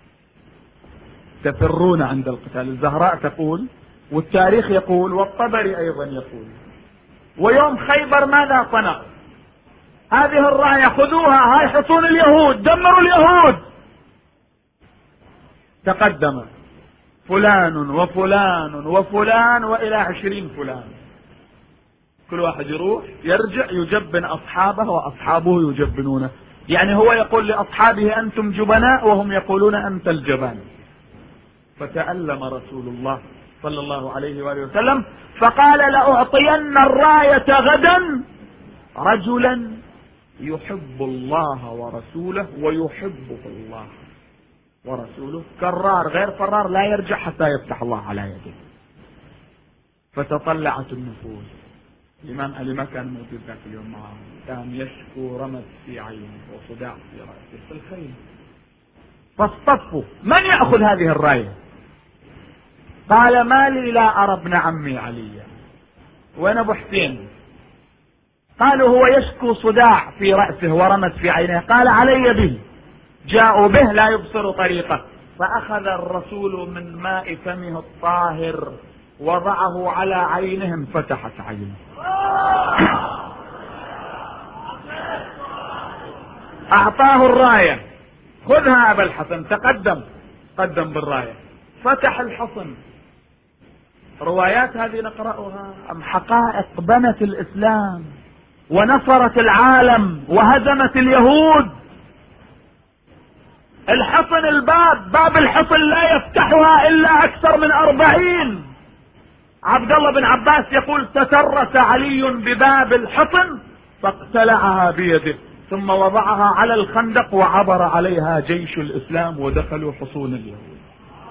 تفرون عند القتال. الزهراء تقول، والتاريخ يقول، والطبري أيضا يقول، ويوم خيبر ماذا صنع؟ هذه الراية خذوها، هاي حصون اليهود، دمروا اليهود. تقدم فلان وفلان وفلان وإلى 20 فلان، كل واحد يروح يرجع يجبن أصحابه وأصحابه يجبنونه، يعني هو يقول لأصحابه أنتم جبناء وهم يقولون أنت الجبان. فتألم رسول الله صلى الله عليه وآله وسلم فقال لأعطين الراية غدا رجلا يحب الله ورسوله ويحبه الله ورسوله، كرار غير فرار، لا يرجع حتى يفتح الله على يده. فتطلعت النفوس. الإمام علي ما كان موجود ذاك اليوم معه، كان يشكو رمد في عينه وصداع في رأسه في الخيل. فاصطفوا من يأخذ هذه الراية؟ قال ما لي لا أرى ابن عمي عليا. وين أبو حسين؟ قالوا هو يشكو صداع في رأسه ورمد في عينه. قال علي به. جاءوا به لا يبصر طريقه، فأخذ الرسول من ماء فمه الطاهر وضعه على عينه، انفتحت عينه. أعطاه الراية، خذها أبا الحسن، قدم بالراية، فتح الحصن. روايات هذه نقرأها أم حقائق بنت الإسلام ونصرت العالم وهزمت اليهود. الحصن باب الحصن لا يفتحها إلا أكثر من 40. عبد الله بن عباس يقول تترس علي بباب الحصن فاقتلعها بيده ثم وضعها على الخندق وعبر عليها جيش الإسلام ودخلوا حصون اليهود.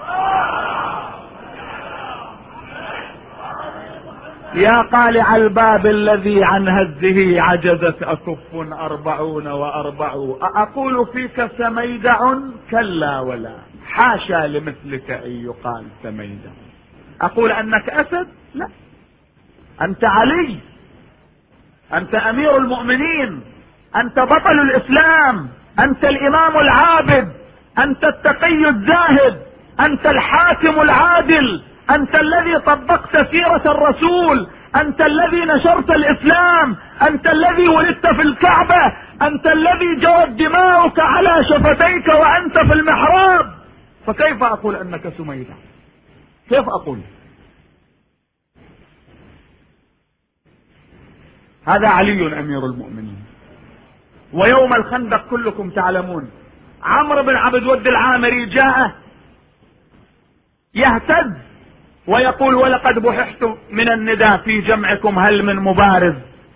يا قالع الباب الذي عن هزه عجزت أكف 40 و40، أقول فيك سميدع؟ كلا ولا، حاشا لمثلك أن يقال سميدع. أقول أنك أسد؟ لا، أنت علي، أنت أمير المؤمنين، أنت بطل الإسلام، أنت الإمام العابد، أنت التقي الزاهد، أنت الحاكم العادل، أنت الذي طبقت سيرة الرسول، انت الذي نشرت الاسلام، انت الذي ولدت في الكعبة، انت الذي جرت دماؤك على شفتيك وانت في المحراب، فكيف اقول انك سميدة؟ كيف اقول؟ هذا علي امير المؤمنين. ويوم الخندق كلكم تعلمون عمرو بن عبد ود العامري جاء يهتز ويقول ولقد بحثت من الندى في جمعكم هل من مبارز.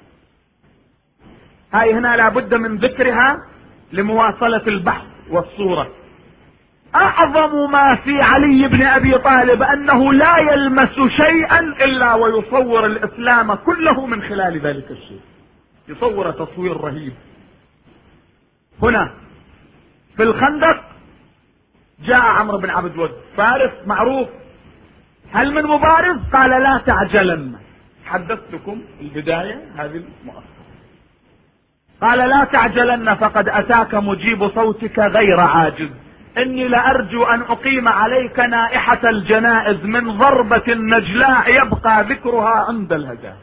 هاي هنا لابد من ذكرها لمواصلة البحث والصورة. اعظم ما في علي بن ابي طالب انه لا يلمس شيئا الا ويصور الاسلام كله من خلال ذلك الشيء، يصور تصوير رهيب. هنا في الخندق جاء عمرو بن عبد ود فارس معروف، هل من مبارز؟ قال لا تعجلن، حدثتكم البداية هذه المؤخرة. قال لا تعجلن فقد اتاك مجيب صوتك غير عاجز، اني لارجو ان اقيم عليك نائحة الجنائز من ضربة نجلاء يبقى ذكرها عند الهجاء.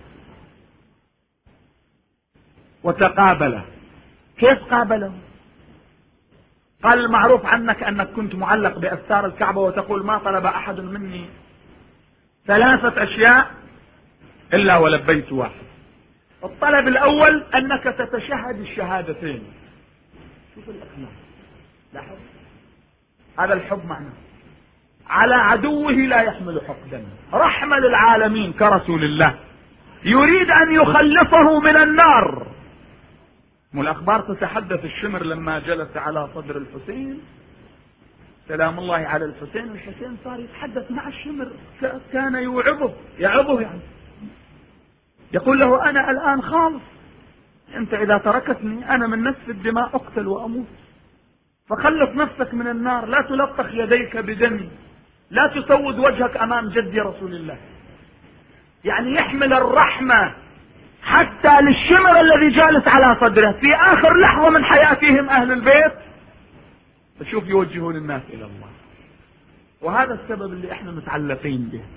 وتقابله. كيف قابله؟ قال المعروف عنك انك كنت معلق باستار الكعبة وتقول ما طلب احد مني 3 أشياء الا ولبيت واحد. الطلب الاول انك تتشهد الشهادتين. شوف الاخلاق، لاحظ هذا الحب معناه على عدوه لا يحمل حقدا، رحمة للعالمين كرسول الله، يريد ان يخلصه من النار. والاخبار تتحدث الشمر لما جلس على صدر الحسين سلام الله على الحسين، الحسين صار يتحدث مع الشمر، كان يعظه يعني، يقول له انا الان خالص، انت اذا تركتني انا من نسف الدماء اقتل واموت، فخلص نفسك من النار، لا تلطخ يديك بدمي، لا تسود وجهك امام جدي رسول الله. يعني يحمل الرحمة حتى للشمر الذي جالس على صدره في اخر لحظة من حياتهم اهل البيت، فشوف يوجهون الناس الى الله. وهذا السبب اللي احنا متعلقين به.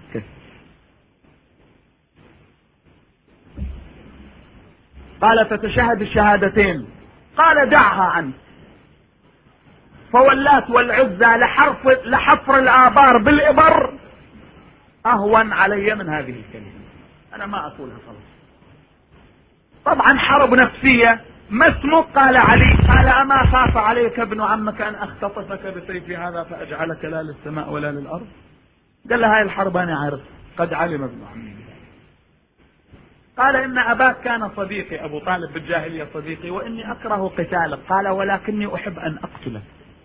قال تتشهد الشهادتين، قال دعها عنك، فواللات والعزى لحفر الآبار بالإبر أهون علي من هذه الكلمة، أنا ما أقولها خلاص. طبعا حرب نفسية. ما اسمك؟ قال علي. قال أما خاف عليك ابن عمك أن أختطفك بسيف هذا فأجعلك لا للسماء ولا للأرض؟ قال له هاي الحرب أنا عارف، قد علم ابن عمي. قال إن أباك كان صديقي، أبو طالب بالجاهلية صديقي، وإني أكره قتالك. قال ولكني أحب أن أقتلك.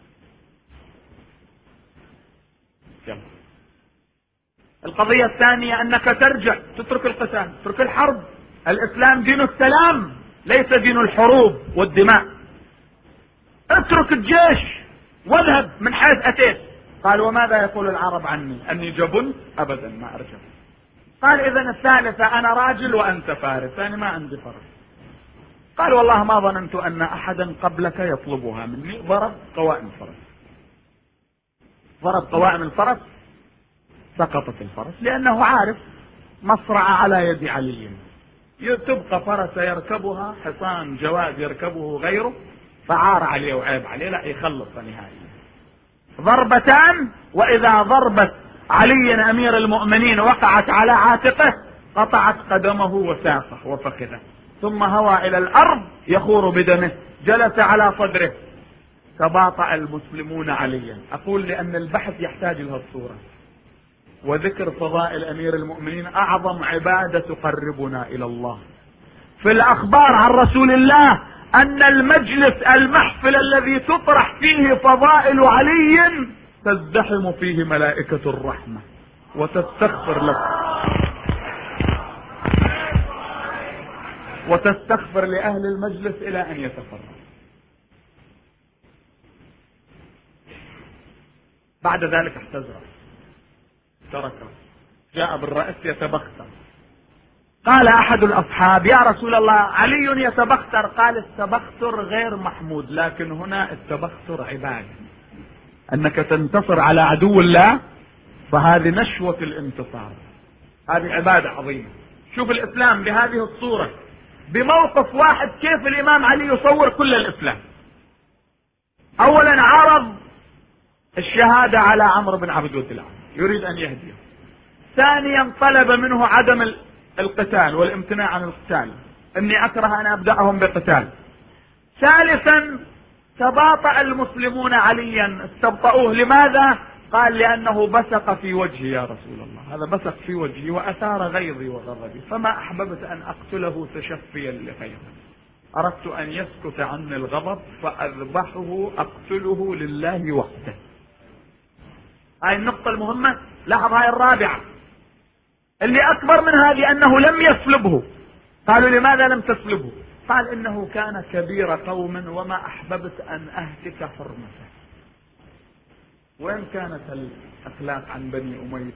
يلا. القضية الثانية أنك ترجع تترك القتال، تترك الحرب. الإسلام دين السلام ليس دين الحروب والدماء. اترك الجيش واذهب من حيث أتيت. قال وماذا يقول العرب عني؟ أني جبن؟ أبدا ما أرجع. قال إذن الثالثة أنا راجل وأنت فارس، أنا ما عندي فرس. قال والله ما ظننت أن أحدا قبلك يطلبها مني. ضرب قوائم الفرس، ضرب قوائم الفرس، سقطت الفرس، لأنه عارف مصرع على يد علي، تبقى فرس يركبها حصان جواد يركبه غيره، فعار عليه وعيب عليه، لا يخلص نهائيا. ضربتان، وإذا ضربت علي أمير المؤمنين وقعت على عاتقه قطعت قدمه وساقه وفخذه، ثم هوى إلى الأرض يخور بدمه، جلس على صدره. تباطأ المسلمون عليا. أقول لأن البحث يحتاج لها الصورة، وذكر فضائل أمير المؤمنين أعظم عبادة تقربنا إلى الله. في الأخبار عن رسول الله أن المجلس المحفل الذي تطرح فيه فضائل علي تزدحم فيه ملائكة الرحمة وتستغفر لك وتستغفر لأهل المجلس إلى أن يتفرغ. بعد ذلك احتزر، تركه، جاء بالرأس يتبختر. قال أحد الأصحاب يا رسول الله علي يتبختر. قال التبختر غير محمود، لكن هنا التبختر عبادة، أنك تنتصر على عدو الله، فهذه نشوة الانتصار، هذه عبادة عظيمة. شوف الإسلام بهذه الصورة، بموقف واحد كيف الإمام علي يصور كل الإسلام. أولا عرض الشهادة على عمرو بن عبد الوداع، يريد أن يهديه. ثانيا طلب منه عدم القتال والامتناع عن القتال، إني أكره أن أبدأهم بقتال. ثالثا تباطأ المسلمون عليا، استبطؤوه. لماذا؟ قال لأنه بصق في وجهي يا رسول الله، هذا بصق في وجهي وأثار غيظي وغضبي، فما أحببت أن أقتله تشفيا لغيظه، أردت أن يسكت عني الغضب فأذبحه أقتله لله وحده. هاي النقطة المهمة. لاحظ هاي الرابعة اللي أكبر من هذه، أنه لم يسلبه. قالوا لماذا لم تسلبه؟ قال إنه كان كبير قوم وما أحببت أن أهتك حرمته. وين كانت الأخلاق عن بني أمية؟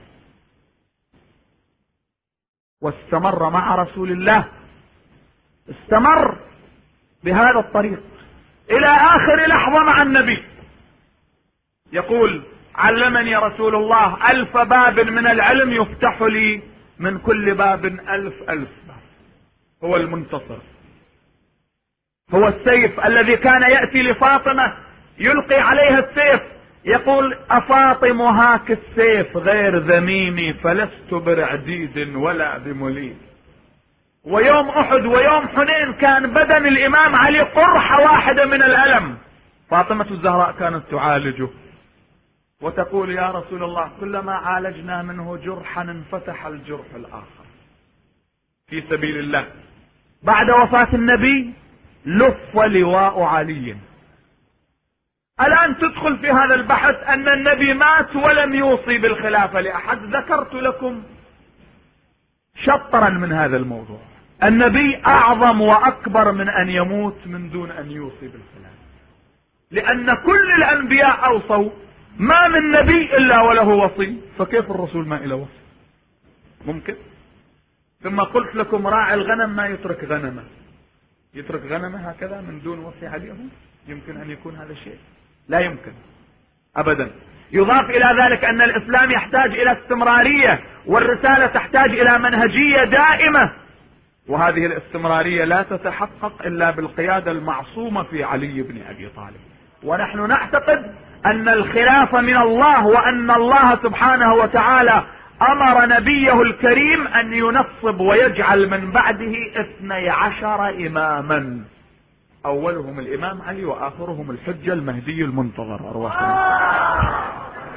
واستمر مع رسول الله، استمر بهذا الطريق إلى آخر لحظة مع النبي. يقول علمني رسول الله 1000 باب من العلم يفتح لي من كل باب 1000 باب. هو المنتصر، هو السيف الذي كان يأتي لفاطمة يلقي عليها السيف، يقول أفاطم هاك السيف غير ذميمي فلست برعديد ولا بمليم. ويوم أحد ويوم حنين كان بدن الإمام علي قرحة واحدة من الألم، فاطمة الزهراء كانت تعالجه وتقول يا رسول الله كلما عالجنا منه جرحا انفتح الجرح الآخر في سبيل الله. بعد وفاة النبي لف لواء علي. الآن تدخل في هذا البحث أن النبي مات ولم يوصي بالخلافة لأحد. ذكرت لكم شطرا من هذا الموضوع. النبي أعظم وأكبر من أن يموت من دون أن يوصي بالخلافة، لأن كل الأنبياء أوصوا، ما من نبي إلا وله وصي، فكيف الرسول ما إله وصي؟ ممكن؟ ثم قلت لكم راعي الغنم ما يترك غنمه، يترك غنمه هكذا من دون وصي عليهم؟ يمكن أن يكون هذا الشيء؟ لا يمكن أبدا. يضاف إلى ذلك أن الإسلام يحتاج إلى استمرارية، والرسالة تحتاج إلى منهجية دائمة، وهذه الاستمرارية لا تتحقق إلا بالقيادة المعصومة في علي بن أبي طالب. ونحن نعتقد أن الخلافة من الله، وأن الله سبحانه وتعالى أمر نبيه الكريم أن ينصب ويجعل من بعده 12 إماما، أولهم الإمام علي وآخرهم الحجة المهدي المنتظر أرواحنا.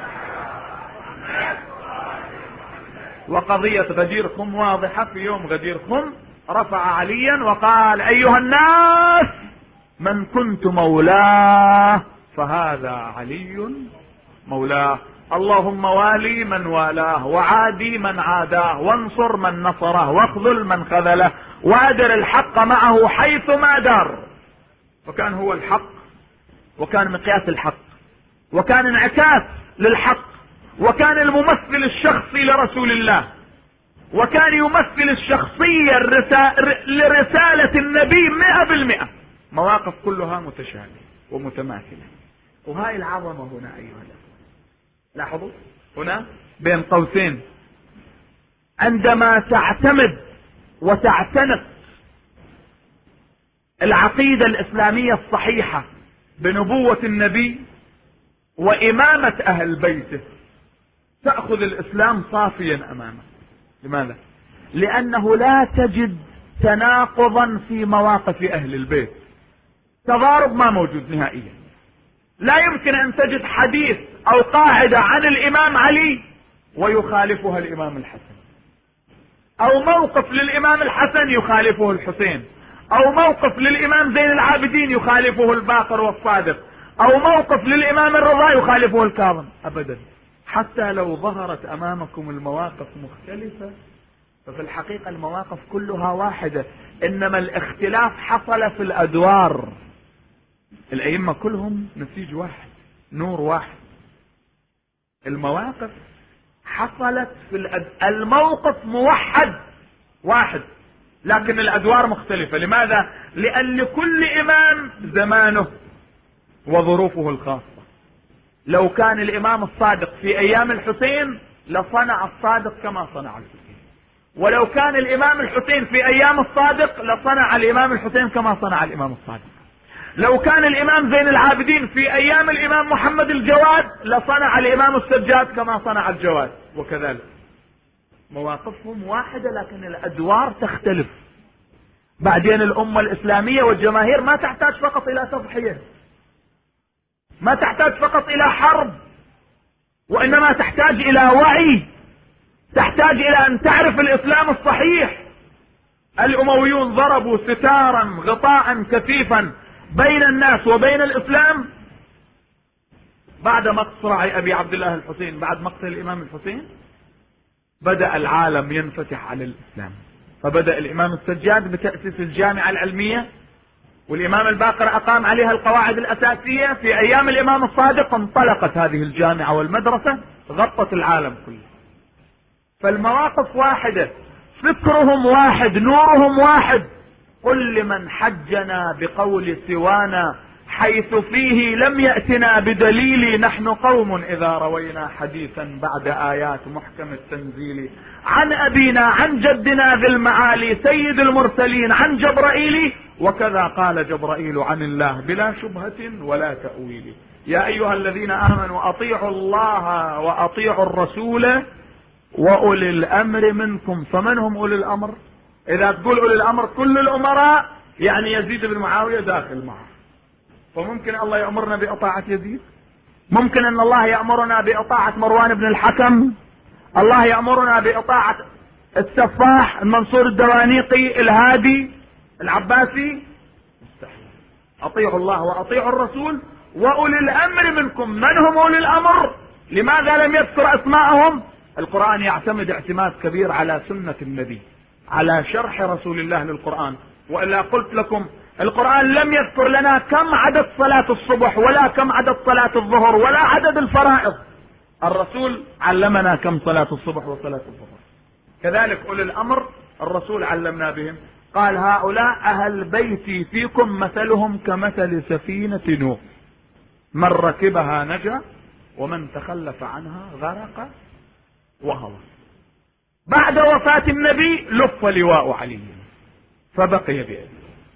وقضية غدير خم واضحة. في يوم غدير خم رفع عليا وقال أيها الناس من كنت مولاه فهذا علي مولاه، اللهم والي من والاه وعادي من عاداه وانصر من نصره واخذل من خذله وادر الحق معه حيث ما دار. وكان هو الحق، وكان مقياس الحق، وكان انعكاس للحق، وكان الممثل الشخصي لرسول الله، وكان يمثل الشخصية لرسالة النبي 100%. مواقف كلها متشابهة ومتماثلة. وهاي العظمة هنا أيها الأخوة. لاحظوا هنا بين قوسين، عندما تعتمد وتعتنق العقيدة الإسلامية الصحيحة بنبوة النبي وإمامة أهل بيته، تأخذ الإسلام صافيا أمامه. لماذا؟ لأنه لا تجد تناقضا في مواقف أهل البيت، تضارب ما موجود نهائيا. لا يمكن أن تجد حديث أو قاعدة عن الإمام علي ويخالفها الإمام الحسن، أو موقف للإمام الحسن يخالفه الحسين، أو موقف للإمام زين العابدين يخالفه الباقر والصادق، أو موقف للإمام الرضا يخالفه الكاظم. أبدا. حتى لو ظهرت أمامكم المواقف مختلفة ففي الحقيقة المواقف كلها واحدة، إنما الاختلاف حصل في الأدوار. الأئمة كلهم نسيج واحد، نور واحد. المواقف حصلت في الموقف موحد واحد، لكن الأدوار مختلفة. لماذا؟ لأن لكل إمام زمانه وظروفه الخاصة. لو كان الإمام الصادق في أيام الحسين لصنع الصادق كما صنع الحسين، ولو كان الامام الحسين في ايام الصادق لصنع الامام الحسين كما صنع الامام الصادق. لو كان الامام زين العابدين في ايام الامام محمد الجواد لصنع الامام السجاد كما صنع الجواد، وكذلك مواقفهم واحدة لكن الادوار تختلف. بعدين الامة الاسلامية والجماهير ما تحتاج فقط الى تضحية، ما تحتاج فقط الى حرب، وانما تحتاج الى وعي، تحتاج الى ان تعرف الاسلام الصحيح. الامويون ضربوا ستارا غطاء كثيفا بين الناس وبين الاسلام بعد مقصرع ابي عبد الله الحسين. بعد مقتل الامام الحسين بدأ العالم ينفتح على الاسلام، فبدأ الامام السجاد بتأسيس الجامعة العلمية، والامام الباقر اقام عليها القواعد الاساسية. في ايام الامام الصادق انطلقت هذه الجامعة والمدرسة غطت العالم كله. فالمواقف واحدة، فكرهم واحد، نورهم واحد. قل لمن حجنا بقول سوانا حيث فيه لم يأتنا بدليل، نحن قوم إذا روينا حديثا بعد آيات محكم التنزيل، عن أبينا عن جدنا ذي المعالي سيد المرسلين عن جبرائيل، وكذا قال جبرائيل عن الله بلا شبهة ولا تأويل. يا أيها الذين آمنوا أطيعوا الله وأطيعوا الرسول وأولي الأمر منكم. فمن هم أولي الأمر؟ إذا تقول أولي الأمر كل الأمراء يعني يزيد بن معاوية داخل معه. فممكن الله يأمرنا بإطاعة يزيد، ممكن أن الله يأمرنا بإطاعة مروان بن الحكم، الله يأمرنا بإطاعة السفاح المنصور الدوانيقي الهادي العباسي؟ مستحيل. أطيعوا الله وأطيعوا الرسول وأولي الأمر منكم. من هم أولي الأمر؟ لماذا لم يذكر أسماءهم؟ القرآن يعتمد اعتماد كبير على سنة النبي، على شرح رسول الله للقرآن. وإلا قلت لكم القرآن لم يذكر لنا كم عدد صلاة الصبح ولا كم عدد صلاة الظهر ولا عدد الفرائض. الرسول علمنا كم صلاة الصبح وصلاة الظهر. كذلك أولي الأمر الرسول علمنا بهم. قال هؤلاء أهل بيتي فيكم مثلهم كمثل سفينة نوح، من ركبها نجا ومن تخلف عنها غرق وهوى. بعد وفاة النبي لف لواء علي فبقي بيده.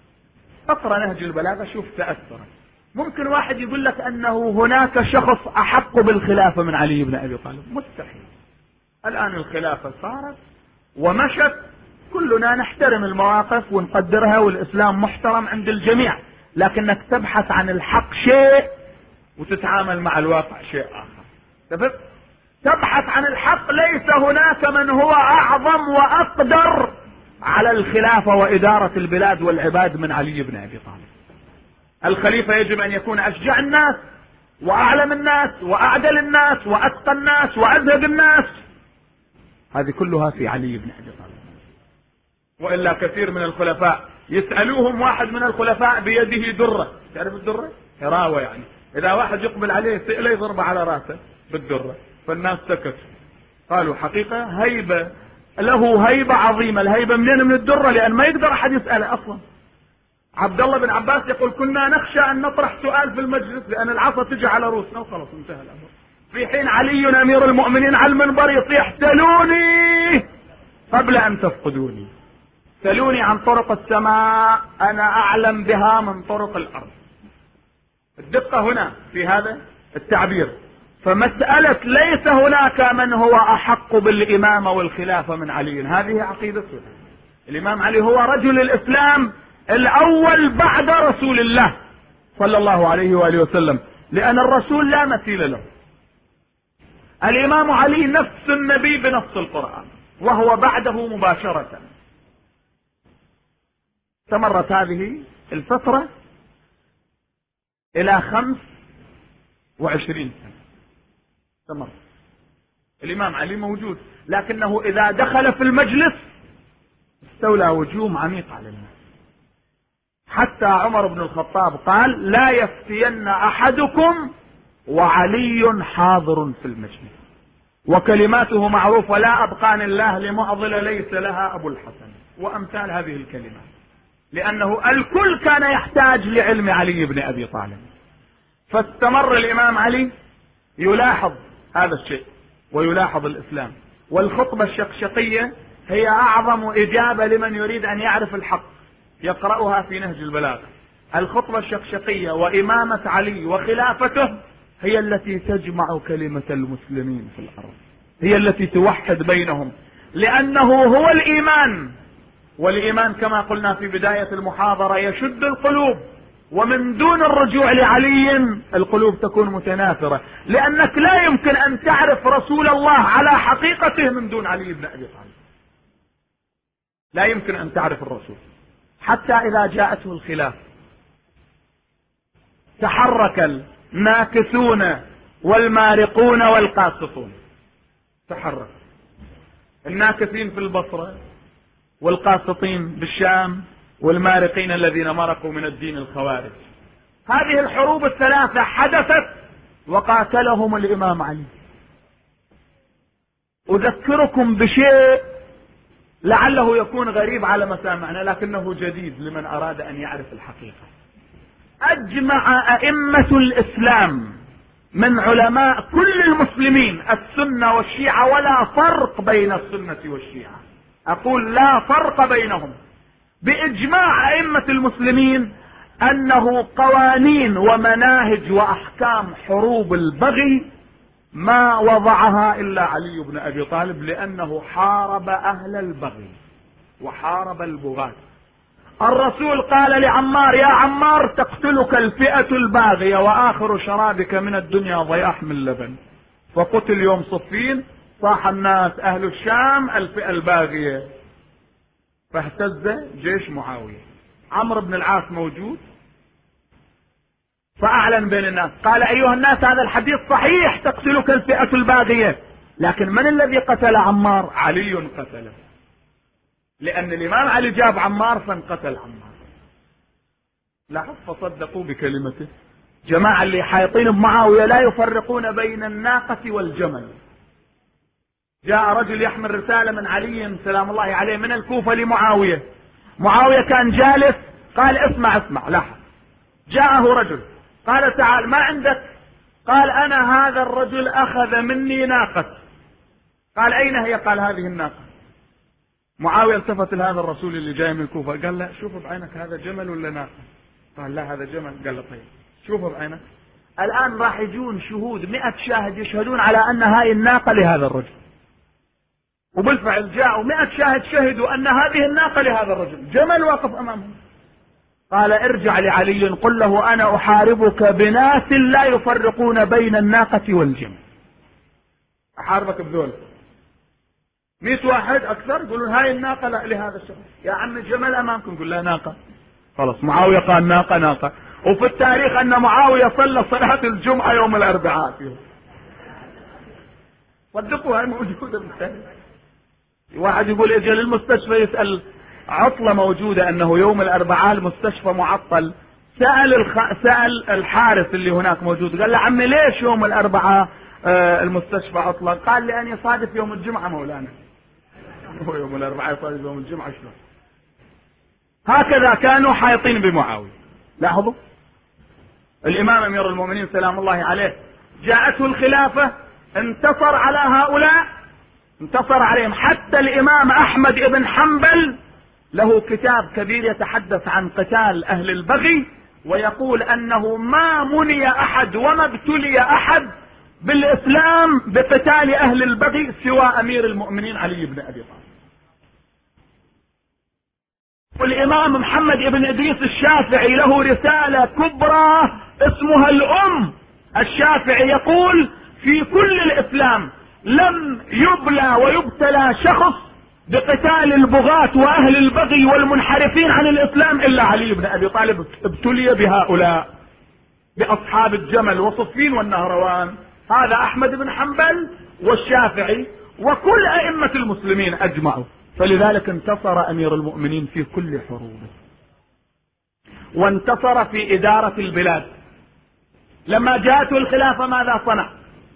اقرأ نهج البلاغة شوف تأثر. ممكن واحد يقول لك أنه هناك شخص أحق بالخلافة من علي بن أبي طالب، مستحيل. الآن الخلافة صارت ومشت، كلنا نحترم المواقف ونقدرها والإسلام محترم عند الجميع، لكنك تبحث عن الحق شيء وتتعامل مع الواقع شيء آخر. تبحث عن الحق، ليس هناك من هو أعظم وأقدر على الخلافة وإدارة البلاد والعباد من علي بن أبي طالب. الخليفة يجب أن يكون أشجع الناس وأعلم الناس وأعدل الناس وأتقى الناس وأزهد الناس، هذه كلها في علي بن أبي طالب. وإلا كثير من الخلفاء يسألوهم واحد من الخلفاء بيده درة، تعرف الدرة؟ هراوة يعني، إذا واحد يقبل عليه سئله يضرب على راسه بالدرة، فالناس سكتوا. قالوا حقيقة هيبة، له هيبة عظيمة. الهيبة منين؟ من الدرة، لأن ما يقدر أحد يسأله أصلا. عبد الله بن عباس يقول كنا نخشى أن نطرح سؤال في المجلس لأن العصا تجي على رؤوسنا وخلاص انتهى الأمر. في حين علي أمير المؤمنين على المنبر يصيح سلوني قبل أن تفقدوني، سلوني عن طرق السماء أنا أعلم بها من طرق الأرض. الدقة هنا في هذا التعبير. فمسألة ليس هناك من هو أحق بالإمامة والخلافة من علي، هذه عقيدته. الإمام علي هو رجل الإسلام الأول بعد رسول الله صلى الله عليه وآله وسلم، لأن الرسول لا مثيل له. الإمام علي نفس النبي بنص القرآن، وهو بعده مباشرة. استمرت هذه الفترة إلى 25 سنة. استمر الإمام علي موجود، لكنه إذا دخل في المجلس استولى هجوم عميق على الناس. حتى عمر بن الخطاب قال لا يفتين أحدكم وعلي حاضر في المجلس، وكلماته معروفة لا أبقان الله لمعضل ليس لها أبو الحسن، وأمثال هذه الكلمات، لأنه الكل كان يحتاج لعلم علي بن أبي طالب. فاستمر الإمام علي يلاحظ هذا الشيء ويلاحظ الإسلام. والخطبة الشقشقية هي أعظم إجابة لمن يريد أن يعرف الحق، يقرأها في نهج البلاغة. الخطبة الشقشقية وإمامة علي وخلافته هي التي تجمع كلمة المسلمين في الأرض، هي التي توحد بينهم، لأنه هو الإيمان. والإيمان كما قلنا في بداية المحاضرة يشد القلوب، ومن دون الرجوع لعلي القلوب تكون متنافرة، لأنك لا يمكن أن تعرف رسول الله على حقيقته من دون علي بن أبي طالب. لا يمكن أن تعرف الرسول. حتى إذا جاءته الخلافة تحرك الناكثون والمارقون والقاسطون. تحرك الناكثين في البصرة، والقاسطين بالشام، والمارقين الذين مرقوا من الدين الخوارج. هذه الحروب الثلاثة حدثت وقاتلهم الإمام علي. أذكركم بشيء لعله يكون غريب على مسامعنا لكنه جديد لمن أراد أن يعرف الحقيقة. أجمع أئمة الإسلام من علماء كل المسلمين السنة والشيعة، ولا فرق بين السنة والشيعة، أقول لا فرق بينهم، بإجماع أئمة المسلمين أنه قوانين ومناهج وأحكام حروب البغي ما وضعها إلا علي بن أبي طالب، لأنه حارب أهل البغي وحارب البغاة. الرسول قال لعمار: يا عمار تقتلك الفئة الباغية وآخر شرابك من الدنيا ضياح من لبن. فقتل يوم صفين، صاح الناس أهل الشام الفئة الباغية، فاهتز جيش معاوية. عمرو بن العاص موجود فأعلن بين الناس قال: أيها الناس هذا الحديث صحيح، تقتلك الفئة الباغية، لكن من الذي قتل عمار؟ علي قتله، لأن الإمام علي جاب عمار فانقتل عمار. لاحظ، فصدقوا بكلمته. جماعة اللي حايطين بمعاوية لا يفرقون بين الناقة والجمل. جاء رجل يحمل رسالة من علي سلام الله عليه من الكوفة لمعاوية. معاوية كان جالس، قال: اسمع لاحظ. جاءه رجل قال: تعال، ما عندك؟ قال: أنا هذا الرجل أخذ مني ناقة. قال: أين هي؟ قال: هذه الناقة. معاوية التفت لهذا الرسول اللي جاي من الكوفة قال: لا، شوف بعينك هذا جمل ولا ناقة؟ قال: لا، هذا جمل. قال له: طيب شوف بعينك. الآن راح يجون شهود 100 شاهد يشهدون على أن هاي الناقة لهذا الرجل. وبالفعل جاءوا 100 شاهد شهدوا أن هذه الناقة لهذا الرجل، جمل واقف أمامهم. قال: ارجع لعلي قل له: أنا أحاربك بناس لا يفرقون بين الناقة والجمل. أحاربك بذول 100 واحد أكثر يقولون هاي الناقة لا لهذا الشخص. يا عم الجمل أمامكم، يقول لا ناقة. خلاص معاوية قال ناقة. وفي التاريخ أن معاوية صلى صلاة الجمعة يوم الأربعاء فيه. صدقوا هاي موجودة بالتاريخ. واحد يقول اجى للمستشفى يسأل، عطلة موجودة أنه يوم الأربعاء المستشفى معطل. سأل الحارس اللي هناك موجود، قال له: عمي ليش يوم الأربعاء المستشفى عطلة؟ قال: لأن يصادف يوم الجمعة مولانا. هو يوم الأربعاء يصادف يوم الجمعة شلون؟ هكذا كانوا حايطين بمعاوية. لاحظوا الإمام أمير المؤمنين سلام الله عليه جاءته الخلافة، انتصر على هؤلاء، انتصر عليهم. حتى الإمام أحمد بن حنبل له كتاب كبير يتحدث عن قتال أهل البغي، ويقول أنه ما مني أحد وما ابتلي أحد بالإسلام بقتال أهل البغي سوى أمير المؤمنين علي بن أبي طالب. والإمام محمد بن إدريس الشافعي له رسالة كبرى اسمها الأم. الشافعي يقول: في كل الإسلام لم يبلى ويبتلى شخص بقتال البغاة وأهل البغي والمنحرفين عن الإسلام إلا علي بن أبي طالب. ابتلي بهؤلاء، بأصحاب الجمل وصفين والنهروان. هذا أحمد بن حنبل والشافعي وكل أئمة المسلمين أجمعوا. فلذلك انتصر أمير المؤمنين في كل حروبه، وانتصر في إدارة البلاد. لما جاءته الخلافة ماذا صنع؟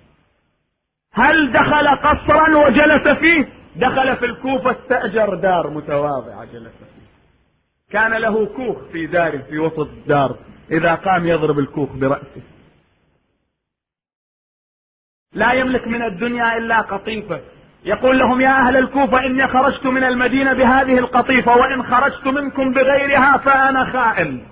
هل دخل قصرا وجلس فيه؟ دخل في الكوفة، استأجر دار متواضعة جلس فيه. كان له كوخ في داره في وسط الدار، إذا قام يضرب الكوخ برأسه. لا يملك من الدنيا إلا قطيفة، يقول لهم يا أهل الكوفة إني خرجت من المدينة بهذه القطيفة، وإن خرجت منكم بغيرها فأنا خائن.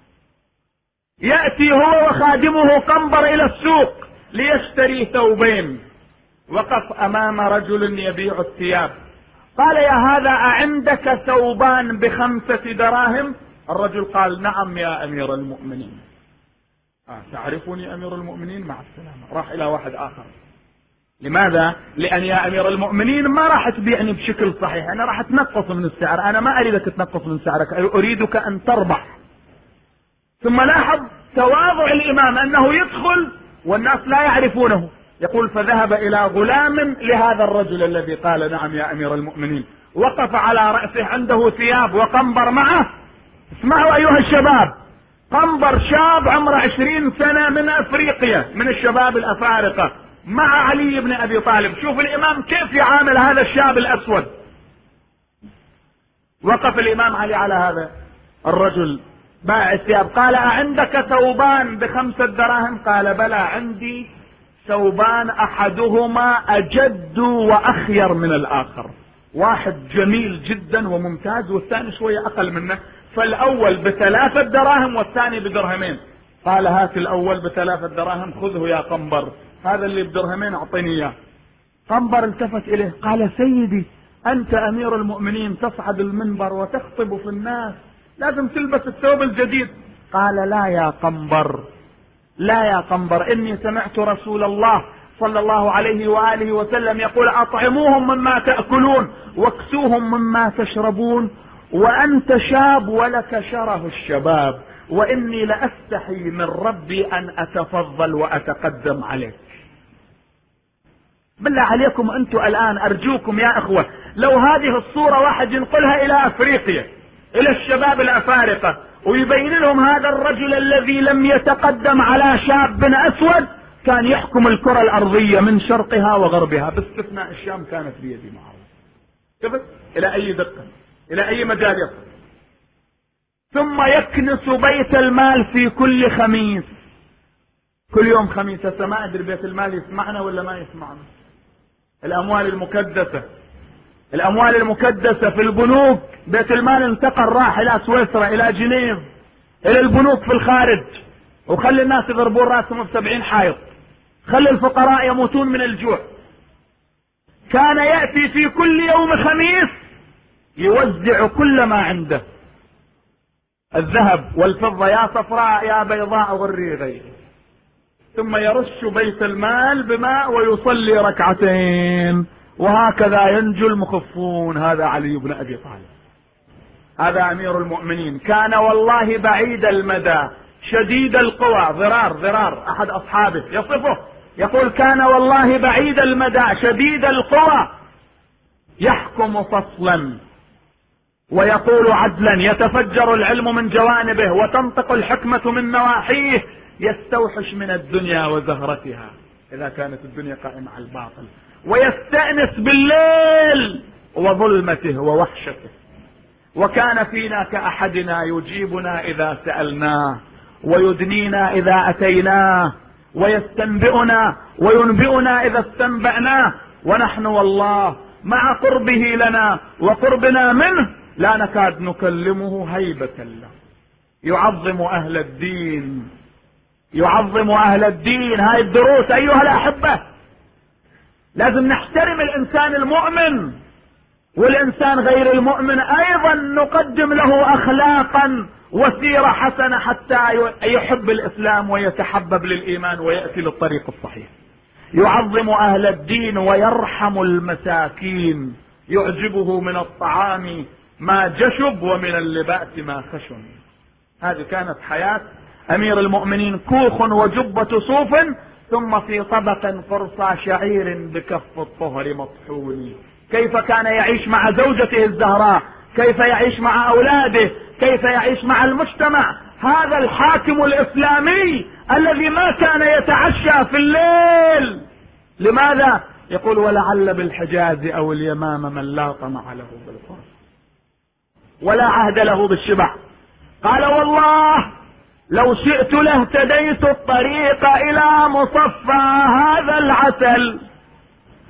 يأتي هو وخادمه قنبر إلى السوق ليشتري ثوبين، وقف أمام رجل يبيع الثياب، قال يا هذا أعندك ثوبان ب5 دراهم؟ الرجل قال نعم يا أمير المؤمنين. تعرفني أمير المؤمنين؟ مع السلامة. راح إلى واحد آخر. لماذا؟ لأن يا أمير المؤمنين ما راح تبيعني بشكل صحيح، أنا راح تنقص من السعر، أنا ما أريدك تنقص من سعرك، أريدك أن تربح. ثم لاحظ تواضع الإمام أنه يدخل والناس لا يعرفونه. يقول فذهب إلى غلام لهذا الرجل الذي قال نعم يا أمير المؤمنين، وقف على رأسه عنده ثياب وقنبر معه. اسمعوا أيها الشباب، قنبر شاب عمره 20 سنة من أفريقيا، من الشباب الأفارقة، مع علي بن أبي طالب. شوف الإمام كيف يعامل هذا الشاب الأسود. وقف الإمام علي على هذا الرجل بائع الثياب، قال أعندك ثوبان ب5 دراهم؟ قال بلى، عندي ثوبان أحدهما أجد وأخير من الآخر، واحد جميل جدا وممتاز والثاني شوية أقل منه، فالأول ب3 دراهم والثاني ب2 درهم. قال هات الأول ب3 دراهم، خذه يا قنبر، هذا اللي ب2 أعطني إياه. قنبر التفت إليه قال سيدي أنت أمير المؤمنين، تصعد المنبر وتخطب في الناس، لازم تلبس الثوب الجديد. قال لا يا قنبر، لا يا قنبر، إني سمعت رسول الله صلى الله عليه وآله وسلم يقول أطعموهم مما تأكلون واكسوهم مما تشربون، وأنت شاب ولك شره الشباب، وإني لأستحي من ربي أن أتفضل وأتقدم عليك. بالله عليكم أنتم الآن أرجوكم يا أخوة، لو هذه الصورة واحد ينقلها إلى أفريقيا، إلى الشباب الأفارقة، ويبين لهم هذا الرجل الذي لم يتقدم على شاب أسود، كان يحكم الكرة الأرضية من شرقها وغربها، باستثناء الشام كانت بيد معاوية. شفت إلى أي دقة، إلى أي مجال يصل. ثم يكنس بيت المال في كل خميس، كل يوم خميس. ما أدري بيت المال يسمعنا ولا ما يسمعنا. الأموال المكدسة، الأموال المكدسة في البنوك، بيت المال انتقل، راح إلى سويسرا، إلى جنيف، إلى البنوك في الخارج، وخلي الناس يضربون راسهم ب70 حائط، خلي الفقراء يموتون من الجوع. كان يأتي في كل يوم خميس يوزع كل ما عنده، الذهب والفضة، يا صفراء يا بيضاء غري غيري، ثم يرش بيت المال بماء ويصلي 2 ركعة، وهكذا ينجو المخفون. هذا علي بن أبي طالب، هذا أمير المؤمنين. كان والله بعيد المدى شديد القوى. ضرار أحد أصحابه يصفه، يقول كان والله بعيد المدى شديد القوى، يحكم فصلا ويقول عدلا، يتفجر العلم من جوانبه وتنطق الحكمة من نواحيه، يستوحش من الدنيا وزهرتها إذا كانت الدنيا قائمة على الباطل، ويستأنس بالليل وظلمته ووحشته. وكان فينا كأحدنا، يجيبنا إذا سألناه، ويدنينا إذا أتيناه، ويستنبئنا وينبئنا إذا استنبأناه. ونحن والله مع قربه لنا وقربنا منه لا نكاد نكلمه هيبة له. يعظم أهل الدين، يعظم أهل الدين. هاي الدروس أيها الأحبة، لازم نحترم الإنسان المؤمن، والإنسان غير المؤمن أيضا نقدم له أخلاقا وسيرة حسنة حتى يحب الإسلام ويتحبب للإيمان ويأتي للطريق الصحيح. يعظم أهل الدين ويرحم المساكين، يعجبه من الطعام ما جشب ومن اللباس ما خشن. هذه كانت حياة أمير المؤمنين، كوخ وجبة صوف، ثم في طبق قرصى شعير بكف الطهر مطحون. كيف كان يعيش مع زوجته الزهراء، كيف يعيش مع أولاده، كيف يعيش مع المجتمع. هذا الحاكم الإسلامي الذي ما كان يتعشى في الليل. لماذا؟ يقول ولعل بالحجاز أو اليمام من لا طمع له بالقرص ولا عهد له بالشبع. قال والله لو شئت لاهتديت الطريق إلى مصفى هذا العسل.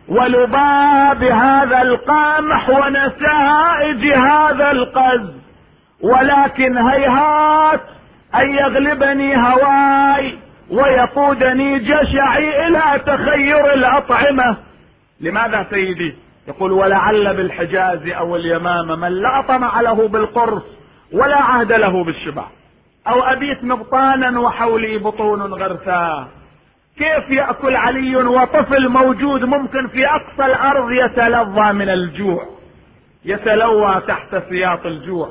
ولباب هذا القمح ونسائج هذا القز، ولكن هيهات أن يغلبني هواي ويقودني جشعي إلى تخير الأطعمة. لماذا سيدي؟ يقول ولعل بالحجاز أو اليمامة من لا طمع له بالقرص ولا عهد له بالشبع، أو أبيت مبطانا وحولي بطون غرثا. كيف يأكل علي وطفل موجود ممكن في أقصى الأرض يتلظى من الجوع، يتلوى تحت سياط الجوع؟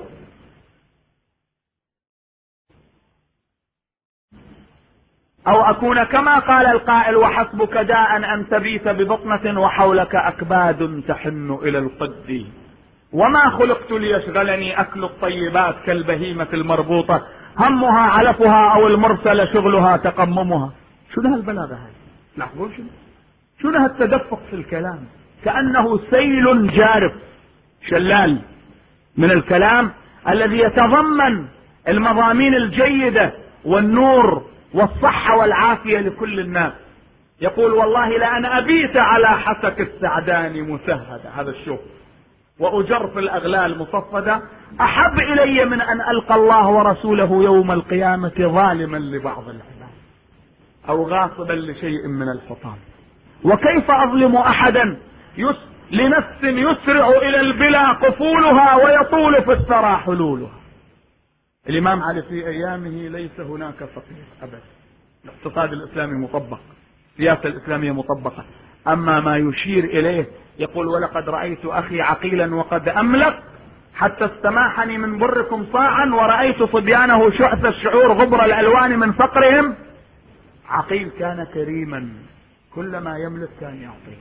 أو أكون كما قال القائل وحسبك داء أن تبيت ببطنة وحولك أكباد تحن إلى القد، وما خلقت ليشغلني أكل الطيبات كالبهيمة المربوطة همها علفها أو المرسل شغلها تقممها. شنو هالبلاغة هاي؟ لاحظون شنو هالتدفق في الكلام، كأنه سيل جارف شلال من الكلام الذي يتضمن المضامين الجيدة والنور والصحة والعافية لكل الناس. يقول والله لأن أبيت على حسك السعدان مسهدة، هذا الشوق، وأجر في الأغلال مصفدة أحب إلي من أن ألقى الله ورسوله يوم القيامة ظالما لبعض العباد أو غاصبا لشيء من الحطام. وكيف أظلم أحدا لنفس يسرع إلى البلا قفولها ويطول في الثرى حلولها. الإمام علي في أيامه ليس هناك فقير أبدا، الاقتصاد الإسلامي مطبق، السياسة الإسلامية مطبقة. أما ما يشير إليه يقول ولقد رأيت أخي عقيلا وقد أملك حتى استماحني من بركم صاعا، ورأيت صبيانه شعث الشعور غبر الألوان من فقرهم. عقيل كان كريما، كل ما يملك كان يعطيه،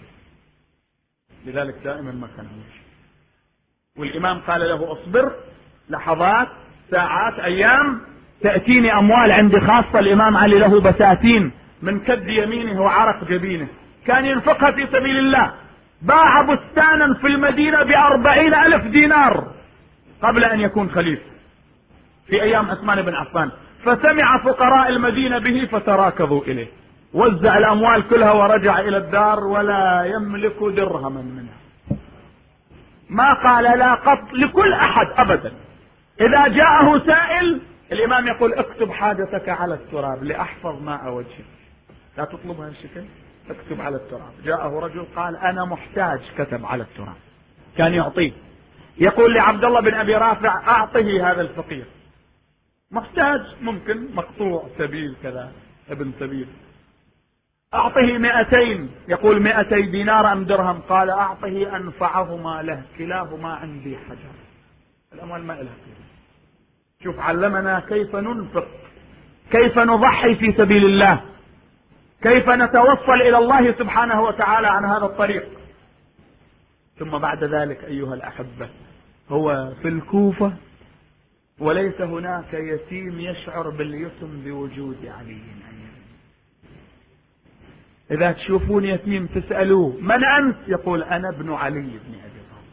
لذلك دائما ما كان يمشي. والإمام قال له اصبر لحظات ساعات أيام تأتيني أموال عندي خاصة. الإمام علي له بساتين من كد يمينه وعرق جبينه كان ينفقها في سبيل الله. باع بستانا في المدينة ب40,000 دينار قبل أن يكون خليفة في أيام عثمان بن عفان، فسمع فقراء المدينة به فتراكضوا إليه، وزع الأموال كلها ورجع إلى الدار ولا يملك درهما منها. ما قال لا قط لكل أحد أبدا. إذا جاءه سائل الإمام يقول اكتب حاجتك على التراب لأحفظ ماء وجهك، لا تطلبها الشكل، اكتب على التراب. جاءه رجل قال أنا محتاج، كتب على التراب، كان يعطيه. يقول لعبد الله بن أبي رافع أعطه هذا الفقير محتاج، ممكن مقطوع سبيل كذا ابن سبيل، أعطه 200. يقول 200 دينار أم درهم؟ قال أعطه أنفعهما له، كلاهما عندي حجر، الأموال ما إلها قيمة. شوف علمنا كيف ننفق، كيف نضحي في سبيل الله، كيف نتوصل إلى الله سبحانه وتعالى عن هذا الطريق. ثم بعد ذلك أيها الأحبة هو في الكوفة وليس هناك يتيم يشعر باليتم بوجود علي. إذا تشوفون يتيم تسألوه من أنت؟ يقول أنا ابن علي بن أبي طالب.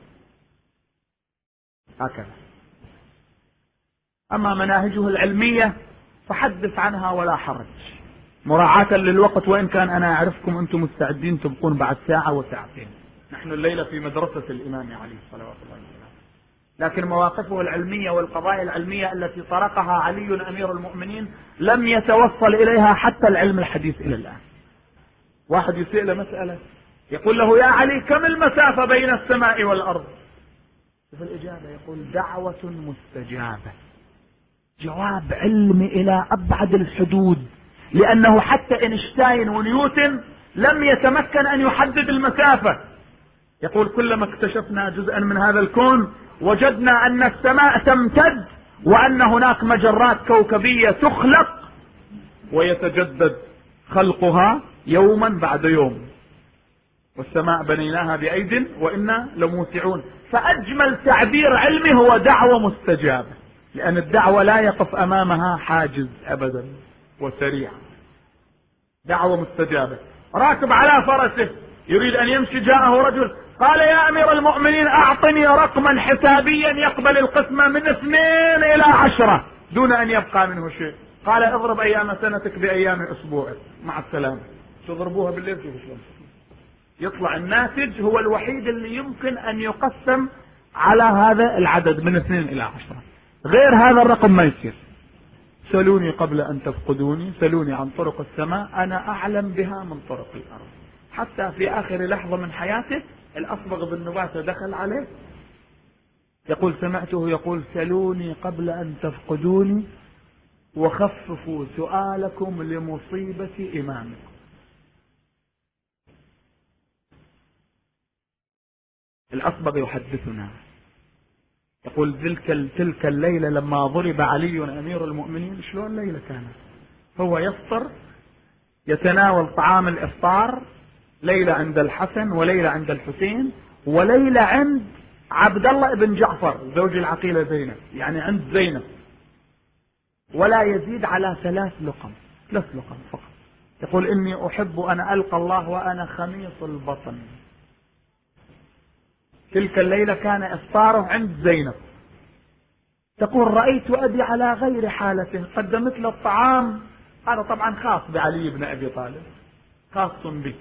هكذا. أما مناهجه العلمية فحدث عنها ولا حرج، مراعاة للوقت، وإن كان أنا أعرفكم أنتم مستعدين تبقون بعد ساعة وساعتين. نحن الليلة في مدرسة الإمام علي صلوات الله وسلامه، لكن مواقفه العلمية والقضايا العلمية التي طرقها علي أمير المؤمنين لم يتوصل إليها حتى العلم الحديث إلى الآن. واحد يسأل مسألة يقول له يا علي كم المسافة بين السماء والأرض؟ في الإجابة يقول دعوة مستجابة، جواب علمي إلى أبعد الحدود، لأنه حتى إينشتاين ونيوتن لم يتمكن أن يحدد المسافة. يقول كلما اكتشفنا جزءا من هذا الكون وجدنا أن السماء تمتد وأن هناك مجرات كوكبية تخلق ويتجدد خلقها يوما بعد يوم، والسماء بنيناها بأيد وإنا لموسعون. فأجمل تعبير علمي هو دعوة مستجابة، لأن الدعوة لا يقف أمامها حاجز أبدا وسريع. دعوة مستجابة. راكب على فرسه يريد أن يمشي، جاءه رجل قال يا أمير المؤمنين أعطني رقما حسابيا يقبل القسمة من 2 إلى 10 دون أن يبقى منه شيء. قال اضرب أيام سنتك بأيام أسبوعك، مع السلامة. تضربوها بالليل شوف شلون يطلع الناتج هو الوحيد اللي يمكن ان يقسم على هذا العدد من 2 إلى 10. غير هذا الرقم ما يصير. سلوني قبل ان تفقدوني، سلوني عن طرق السماء، انا اعلم بها من طرق الارض. حتى في اخر لحظة من حياته الاصبغ بن نباتة دخل عليه يقول سمعته يقول سلوني قبل ان تفقدوني وخففوا سؤالكم لمصيبة امامكم. الاصبغ يحدثنا يقول تلك الليلة لما ضرب علي امير المؤمنين، شلون الليلة كانت؟ هو يفطر يتناول طعام الافطار، ليلة عند الحسن وليلة عند الحسين وليلة عند عبد الله بن جعفر زوج العقيلة زينب، يعني عند زينب، ولا يزيد على 3 لقم فقط. يقول اني احب ان القى الله وانا خميص البطن. تلك الليلة كان افطاره عند زينب. تقول رأيت ابي على غير حالته، قدمت له الطعام، هذا طبعا خاص بعلي بن ابي طالب، خاص به،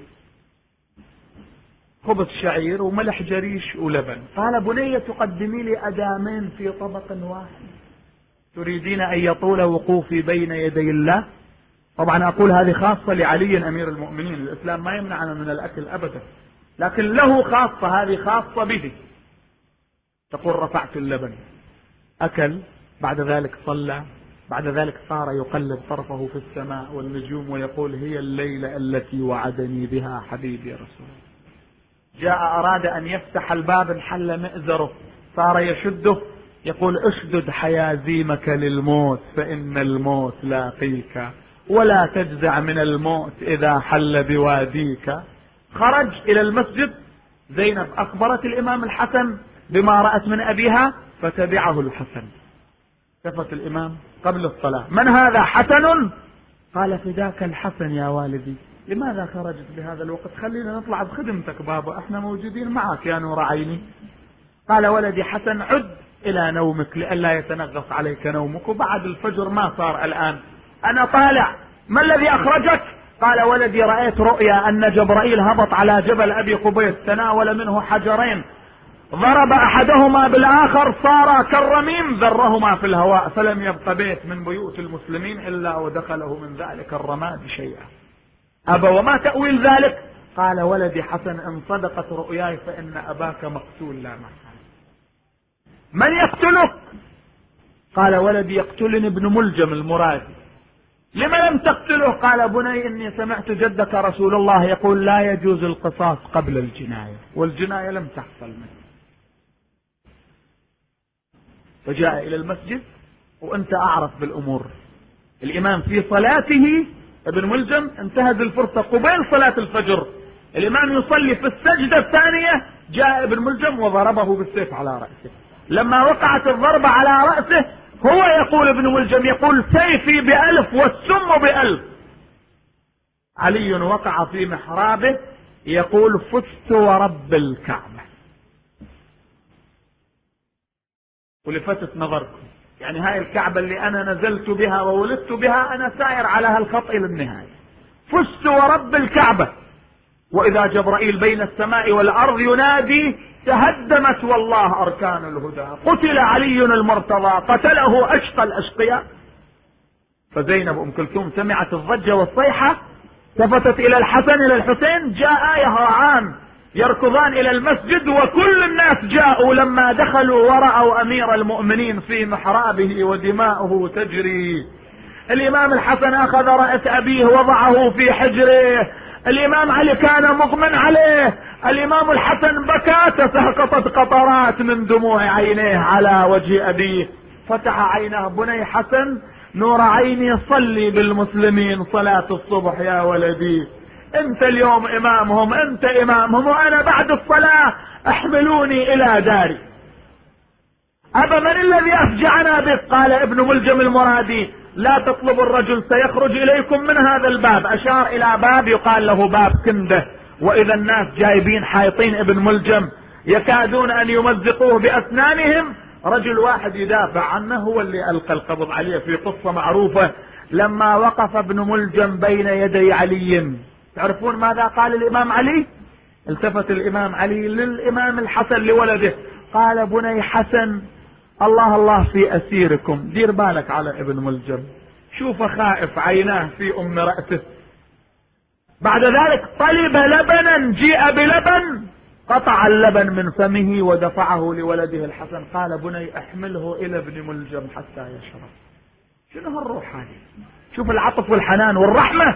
خبز شعير وملح جريش ولبن. قال بنية تقدمي لي أدامين في طبق واحد، تريدين أن يطول وقوفي بين يدي الله؟ طبعا أقول هذه خاصة لعلي أمير المؤمنين، الإسلام ما يمنعنا من الأكل أبدا، لكن له خاصة، هذه خاصة به. تقول رفعت اللبن، أكل، بعد ذلك صلى، بعد ذلك صار يقلب طرفه في السماء والنجوم ويقول هي الليلة التي وعدني بها حبيبي رسول الله. جاء أراد أن يفتح الباب، انحل مئزره، صار يشده، يقول اشدد حيازيمك للموت فإن الموت لاقيك، ولا تجزع من الموت إذا حل بواديك. خرج إلى المسجد، زينب أخبرت الإمام الحسن بما رأت من أبيها فتبعه الحسن. شفت الإمام قبل الصلاة، من هذا؟ حسن. قال فداك الحسن يا والدي، لماذا خرجت بهذا الوقت؟ خلينا نطلع بخدمتك بابا، احنا موجودين معك يا نور عيني. قال ولدي حسن عد الى نومك لئلا يتنغص عليك نومك، وبعد الفجر ما صار الان، انا طالع. ما الذي اخرجك؟ قال ولدي رأيت رؤيا ان جبرائيل هبط على جبل ابي قبيس، تناول منه حجرين، ضرب احدهما بالاخر صار كالرميم، ذرهما في الهواء، فلم يبق بيت من بيوت المسلمين الا ودخله من ذلك الرماد شيئا. أبا وما تأويل ذلك؟ قال ولدي حسن إن صدقت رؤياي فإن أباك مقتول لا محالة. من يقتلك؟ قال ولدي يقتلني ابن ملجم المرادي. لما لم تقتله؟ قال بني إني سمعت جدك رسول الله يقول لا يجوز القصاص قبل الجناية، والجناية لم تحصل منه. فجاء إلى المسجد، وأنت أعرف بالأمور، الإمام في صلاته، ابن ملجم انتهز الفرصة قبيل صلاة الفجر، الإمام يصلي في السجدة الثانية، جاء ابن ملجم وضربه بالسيف على رأسه. لما وقعت الضربة على رأسه هو يقول ابن ملجم يقول سيفي ب1000 والسم ب1000. علي وقع في محرابه يقول فزت ورب الكعبة. ولفتت نظركم، يعني هاي الكعبة اللي أنا نزلت بها وولدت بها، أنا سائر على هالخط إلى النهاية، فزت ورب الكعبة. وإذا جبرائيل بين السماء والأرض ينادي تهدمت والله أركان الهدى، قتل علي المرتضى، قتله أشقى الأشقياء. فزينب أم كلثوم سمعت الضجة والصيحة، التفتت إلى الحسن إلى الحسين، جاء يهرعان يركضان إلى المسجد، وكل الناس جاءوا. لما دخلوا ورأوا أمير المؤمنين في محرابه ودماؤه تجري، الإمام الحسن أخذ رأس أبيه وضعه في حجره، الإمام علي كان مغمى عليه، الإمام الحسن بكى، تساقطت قطرات من دموع عينيه على وجه أبيه، فتح عينه بني حسن نور عيني صلي بالمسلمين صلاة الصبح يا ولدي، انت اليوم امامهم، انت امامهم، وانا بعد الصلاة احملوني الى داري. ابا من الذي افجعنا بك؟ قال ابن ملجم المرادي لا تطلب الرجل سيخرج اليكم من هذا الباب، اشار الى باب يقال له باب كنده، واذا الناس جايبين حايطين ابن ملجم يكادون ان يمزقوه باسنانهم، رجل واحد يدافع عنه هو اللي ألقى القبض عليه. في قصة معروفة لما وقف ابن ملجم بين يدي علي، تعرفون ماذا قال الإمام علي؟ التفت الإمام علي للإمام الحسن لولده قال: بني حسن، الله الله في أسيركم، دير بالك على ابن ملجم، شوف خائف عيناه في أم رأسه. بعد ذلك طلب لبنا، جيء بلبن، قطع اللبن من فمه ودفعه لولده الحسن، قال: بني احمله إلى ابن ملجم حتى يشرب. شنو هالروح هذه؟ شوف العطف والحنان والرحمة.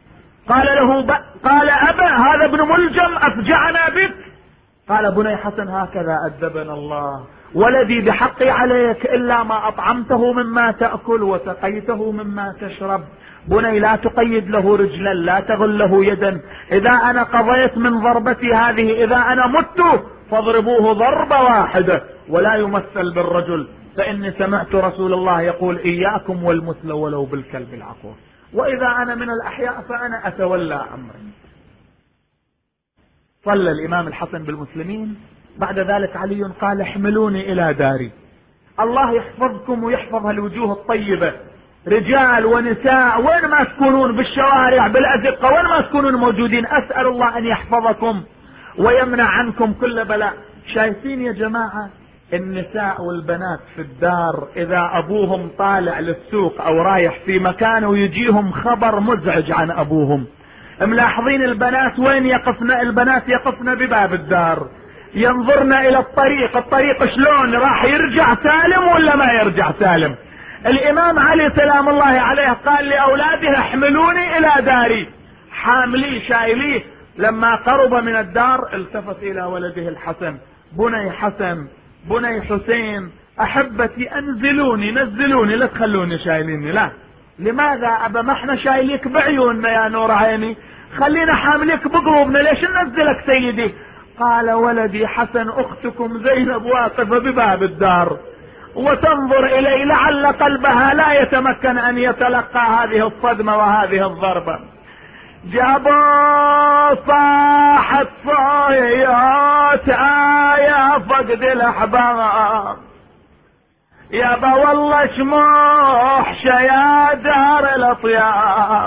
قال أبا، هذا ابن ملجم أفجعنا بك. قال: بني حسن، هكذا أدبنا الله، ولدي بحقي عليك إلا ما أطعمته مما تأكل وسقيته مما تشرب. بني لا تقيد له رجلا، لا تغل له يدا، إذا أنا قضيت من ضربتي هذه، إذا أنا مت فاضربوه ضربة واحدة ولا يمثل بالرجل، فإني سمعت رسول الله يقول: إياكم والمثل ولو بالكلب العقور، وإذا أنا من الأحياء فأنا أتولى أمري. صلى الإمام الحسن بالمسلمين. بعد ذلك علي قال: احملوني إلى داري. الله يحفظكم ويحفظ الوجوه الطيبة، رجال ونساء، وين ما تكونون، بالشوارع بالأزقة، وين ما تكونون موجودين، أسأل الله أن يحفظكم ويمنع عنكم كل بلاء. شايفين يا جماعة النساء والبنات في الدار، إذا أبوهم طالع للسوق أو رايح في مكان ويجيهم خبر مزعج عن أبوهم، ملاحظين البنات وين يقفن؟ البنات يقفن بباب الدار، ينظرن إلى الطريق شلون راح يرجع سالم ولا ما يرجع سالم. الإمام علي سلام الله عليه قال لأولاده: احملوني إلى داري، حاملي شايليه. لما قرب من الدار التفت إلى ولده الحسن: بني حسن، بني حسين، أحبتي أنزلوني، نزلوني، لا تخلوني شايليني. لا، لماذا أبا؟ ما احنا شايليك بعيوننا يا نور عيني، خلينا حامليك بقلوبنا، ليش ننزلك سيدي؟ قال: ولدي حسن، أختكم زينب واقفة بباب الدار وتنظر إلي، لعل قلبها لا يتمكن أن يتلقى هذه الصدمة وهذه الضربة. جابوا صاحت صيات يا فقد الأحباب، يابا والله شموح يا دار الأطياب،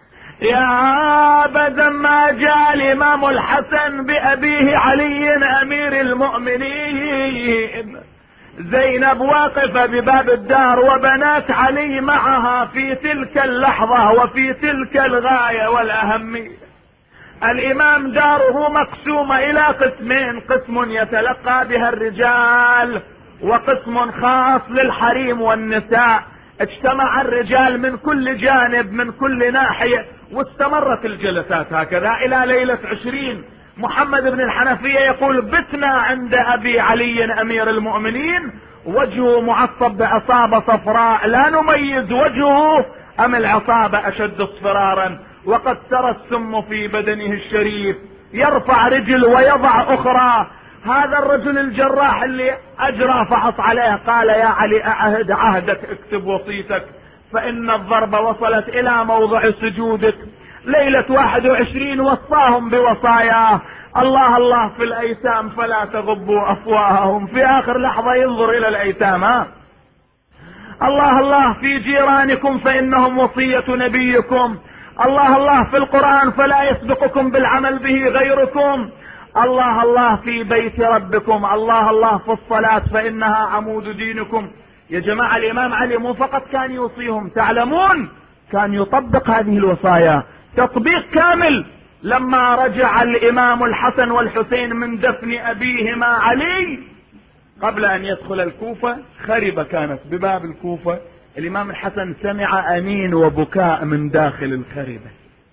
يا بدل ما جاء الإمام الحسن بأبيه علي أمير المؤمنين، زينب واقفة بباب الدار وبنات علي معها في تلك اللحظة وفي تلك الغاية والأهمية. الإمام داره مقسومة إلى قسمين: قسم يتلقى بها الرجال وقسم خاص للحريم والنساء. اجتمع الرجال من كل جانب من كل ناحية، واستمرت الجلسات هكذا إلى ليلة 20. محمد بن الحنفية يقول: بتنا عند أبي علي أمير المؤمنين، وجهه معصب بعصابة صفراء لا نميز وجهه أم العصابة أشد اصفرارا، وقد سرى السم في بدنه الشريف، يرفع رجل ويضع أخرى. هذا الرجل الجراح اللي أجرى فحص عليه قال: يا علي، أعهد عهدك، اكتب وصيتك، فإن الضربة وصلت إلى موضع سجودك. ليلة 21 وصاهم بوصاياه: الله الله في الأيتام فلا تغضوا أفواههم. في آخر لحظة ينظر إلى الأيتام: الله الله في جيرانكم فإنهم وصية نبيكم، الله الله في القرآن فلا يسبقكم بالعمل به غيركم، الله الله في بيت ربكم، الله الله في الصلاة فإنها عمود دينكم. يا جماعة الإمام علي مو فقط كان يوصيهم، تعلمون كان يطبق هذه الوصايا تطبيق كامل. لما رجع الإمام الحسن والحسين من دفن أبيهما علي قبل أن يدخل الكوفة، خربة كانت بباب الكوفة، الإمام الحسن سمع أنين وبكاء من داخل الخربة،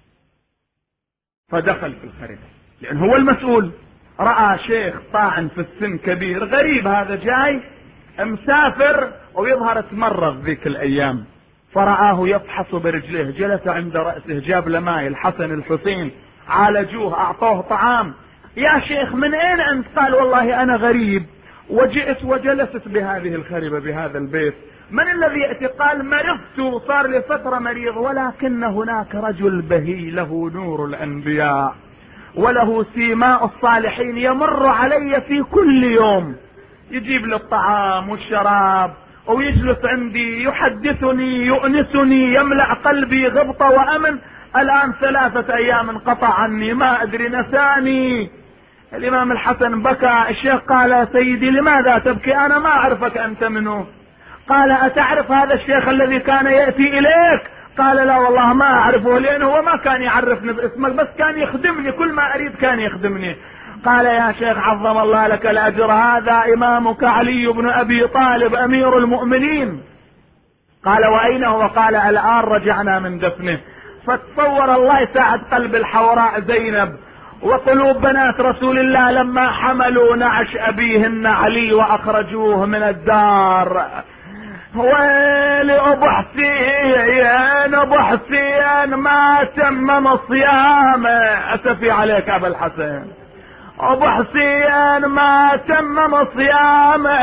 فدخل في الخربة لأن هو المسؤول. رأى شيخ طاعن في السن كبير، غريب هذا جاي مسافر ويظهر تمرض ذيك الأيام، فرآه يفحص برجليه، جلس عند رأسه، جاب له ماء، الحسن الحسين عالجوه، أعطوه طعام. يا شيخ من أين أنت؟ قال: والله أنا غريب وجئت وجلست بهذه الخربة بهذا البيت. من الذي يأتي؟ قال: مرضت، صار لي فترة مريض، ولكن هناك رجل بهي له نور الأنبياء وله سيماء الصالحين يمر علي في كل يوم، يجيب لي الطعام والشراب ويجلس عندي يحدثني يؤنسني يملأ قلبي غبطة وأمن. الآن 3 أيام انقطع عني، ما أدري نساني الإمام الحسن بكى. الشيخ قال: يا سيدي لماذا تبكي؟ أنا ما أعرفك أنت منه. قال: أتعرف هذا الشيخ الذي كان يأتي إليك؟ قال: لا والله ما أعرفه، لأنه هو ما كان يعرفني باسمك، بس كان يخدمني، كل ما أريد كان يخدمني. قال: يا شيخ عظم الله لك الأجر، هذا إمامك علي بن أبي طالب أمير المؤمنين. قال: وأين هو؟ قال: الآن رجعنا من دفنه. فتصور الله يساعد قلب الحوراء زينب وقلوب بنات رسول الله لما حملوا نعش أبيهن علي وأخرجوه من الدار. ويل أبو حسين، أبو حسين ما تمم صيامه. أسفي عليك أبا الحسن. أبو حسين ما تمم صيامه،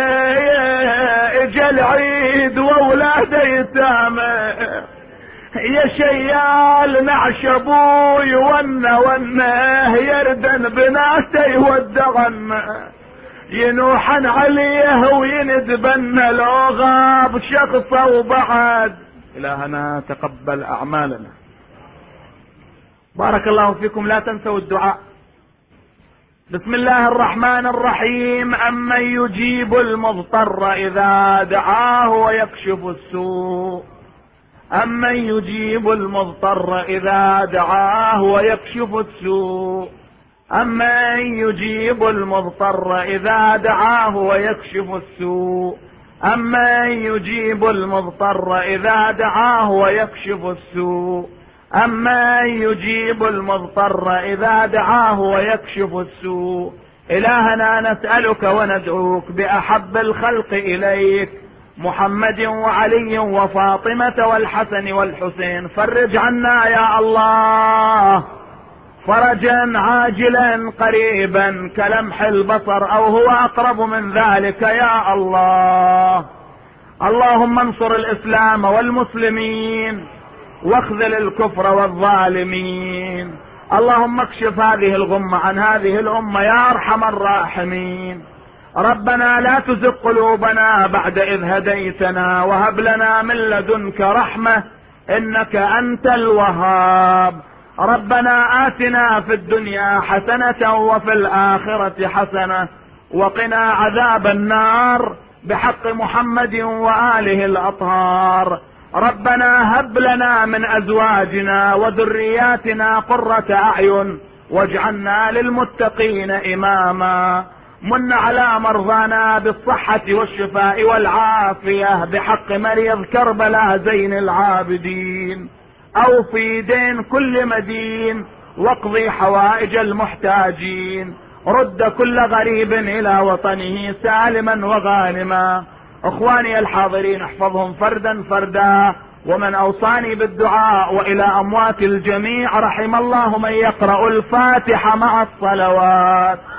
اجى العيد وولاده يتامه. يا شيال نعش ابوي ونه يردن بناته يودغن، ينوحن عليه ويندبن لو غاب شخصه وبعد. إلهنا تقبل أعمالنا. بارك الله فيكم. لا تنسوا الدعاء. بسم الله الرحمن الرحيم. أمن يجيب المضطر إذا دعاه ويكشف السوء. أمن يجيب المضطر إذا دعاه ويكشف السوء. أمن يجيب المضطر إذا دعاه ويكشف السوء. أمن يجيب المضطر إذا دعاه ويكشف السوء. أمن يجيب المضطر إذا دعاه ويكشف السوء. إلهنا نسألك وندعوك بأحب الخلق إليك محمد وعلي وفاطمة والحسن والحسين. فرج عنا يا الله فرجا عاجلا قريبا كلمح البصر أو هو أقرب من ذلك يا الله. اللهم انصر الإسلام والمسلمين واخذل الكفر والظالمين. اللهم اكشف هذه الغمة عن هذه الأمة يا أرحم الراحمين. ربنا لا تزغ قلوبنا بعد إذ هديتنا وهب لنا من لدنك رحمة إنك أنت الوهاب. ربنا آتنا في الدنيا حسنة وفي الآخرة حسنة وقنا عذاب النار بحق محمد وآله الأطهار. ربنا هب لنا من أزواجنا وذرياتنا قرة أعين واجعلنا للمتقين إماما. من على مرضانا بالصحة والشفاء والعافية بحق مريض كربلاء زين العابدين. أو في دين كل مدين واقضي حوائج المحتاجين. رد كل غريب إلى وطنه سالما وغانما. اخواني الحاضرين احفظهم فردا فردا. ومن اوصاني بالدعاء والى اموات الجميع رحم الله من يقرأ الفاتحة مع الصلوات.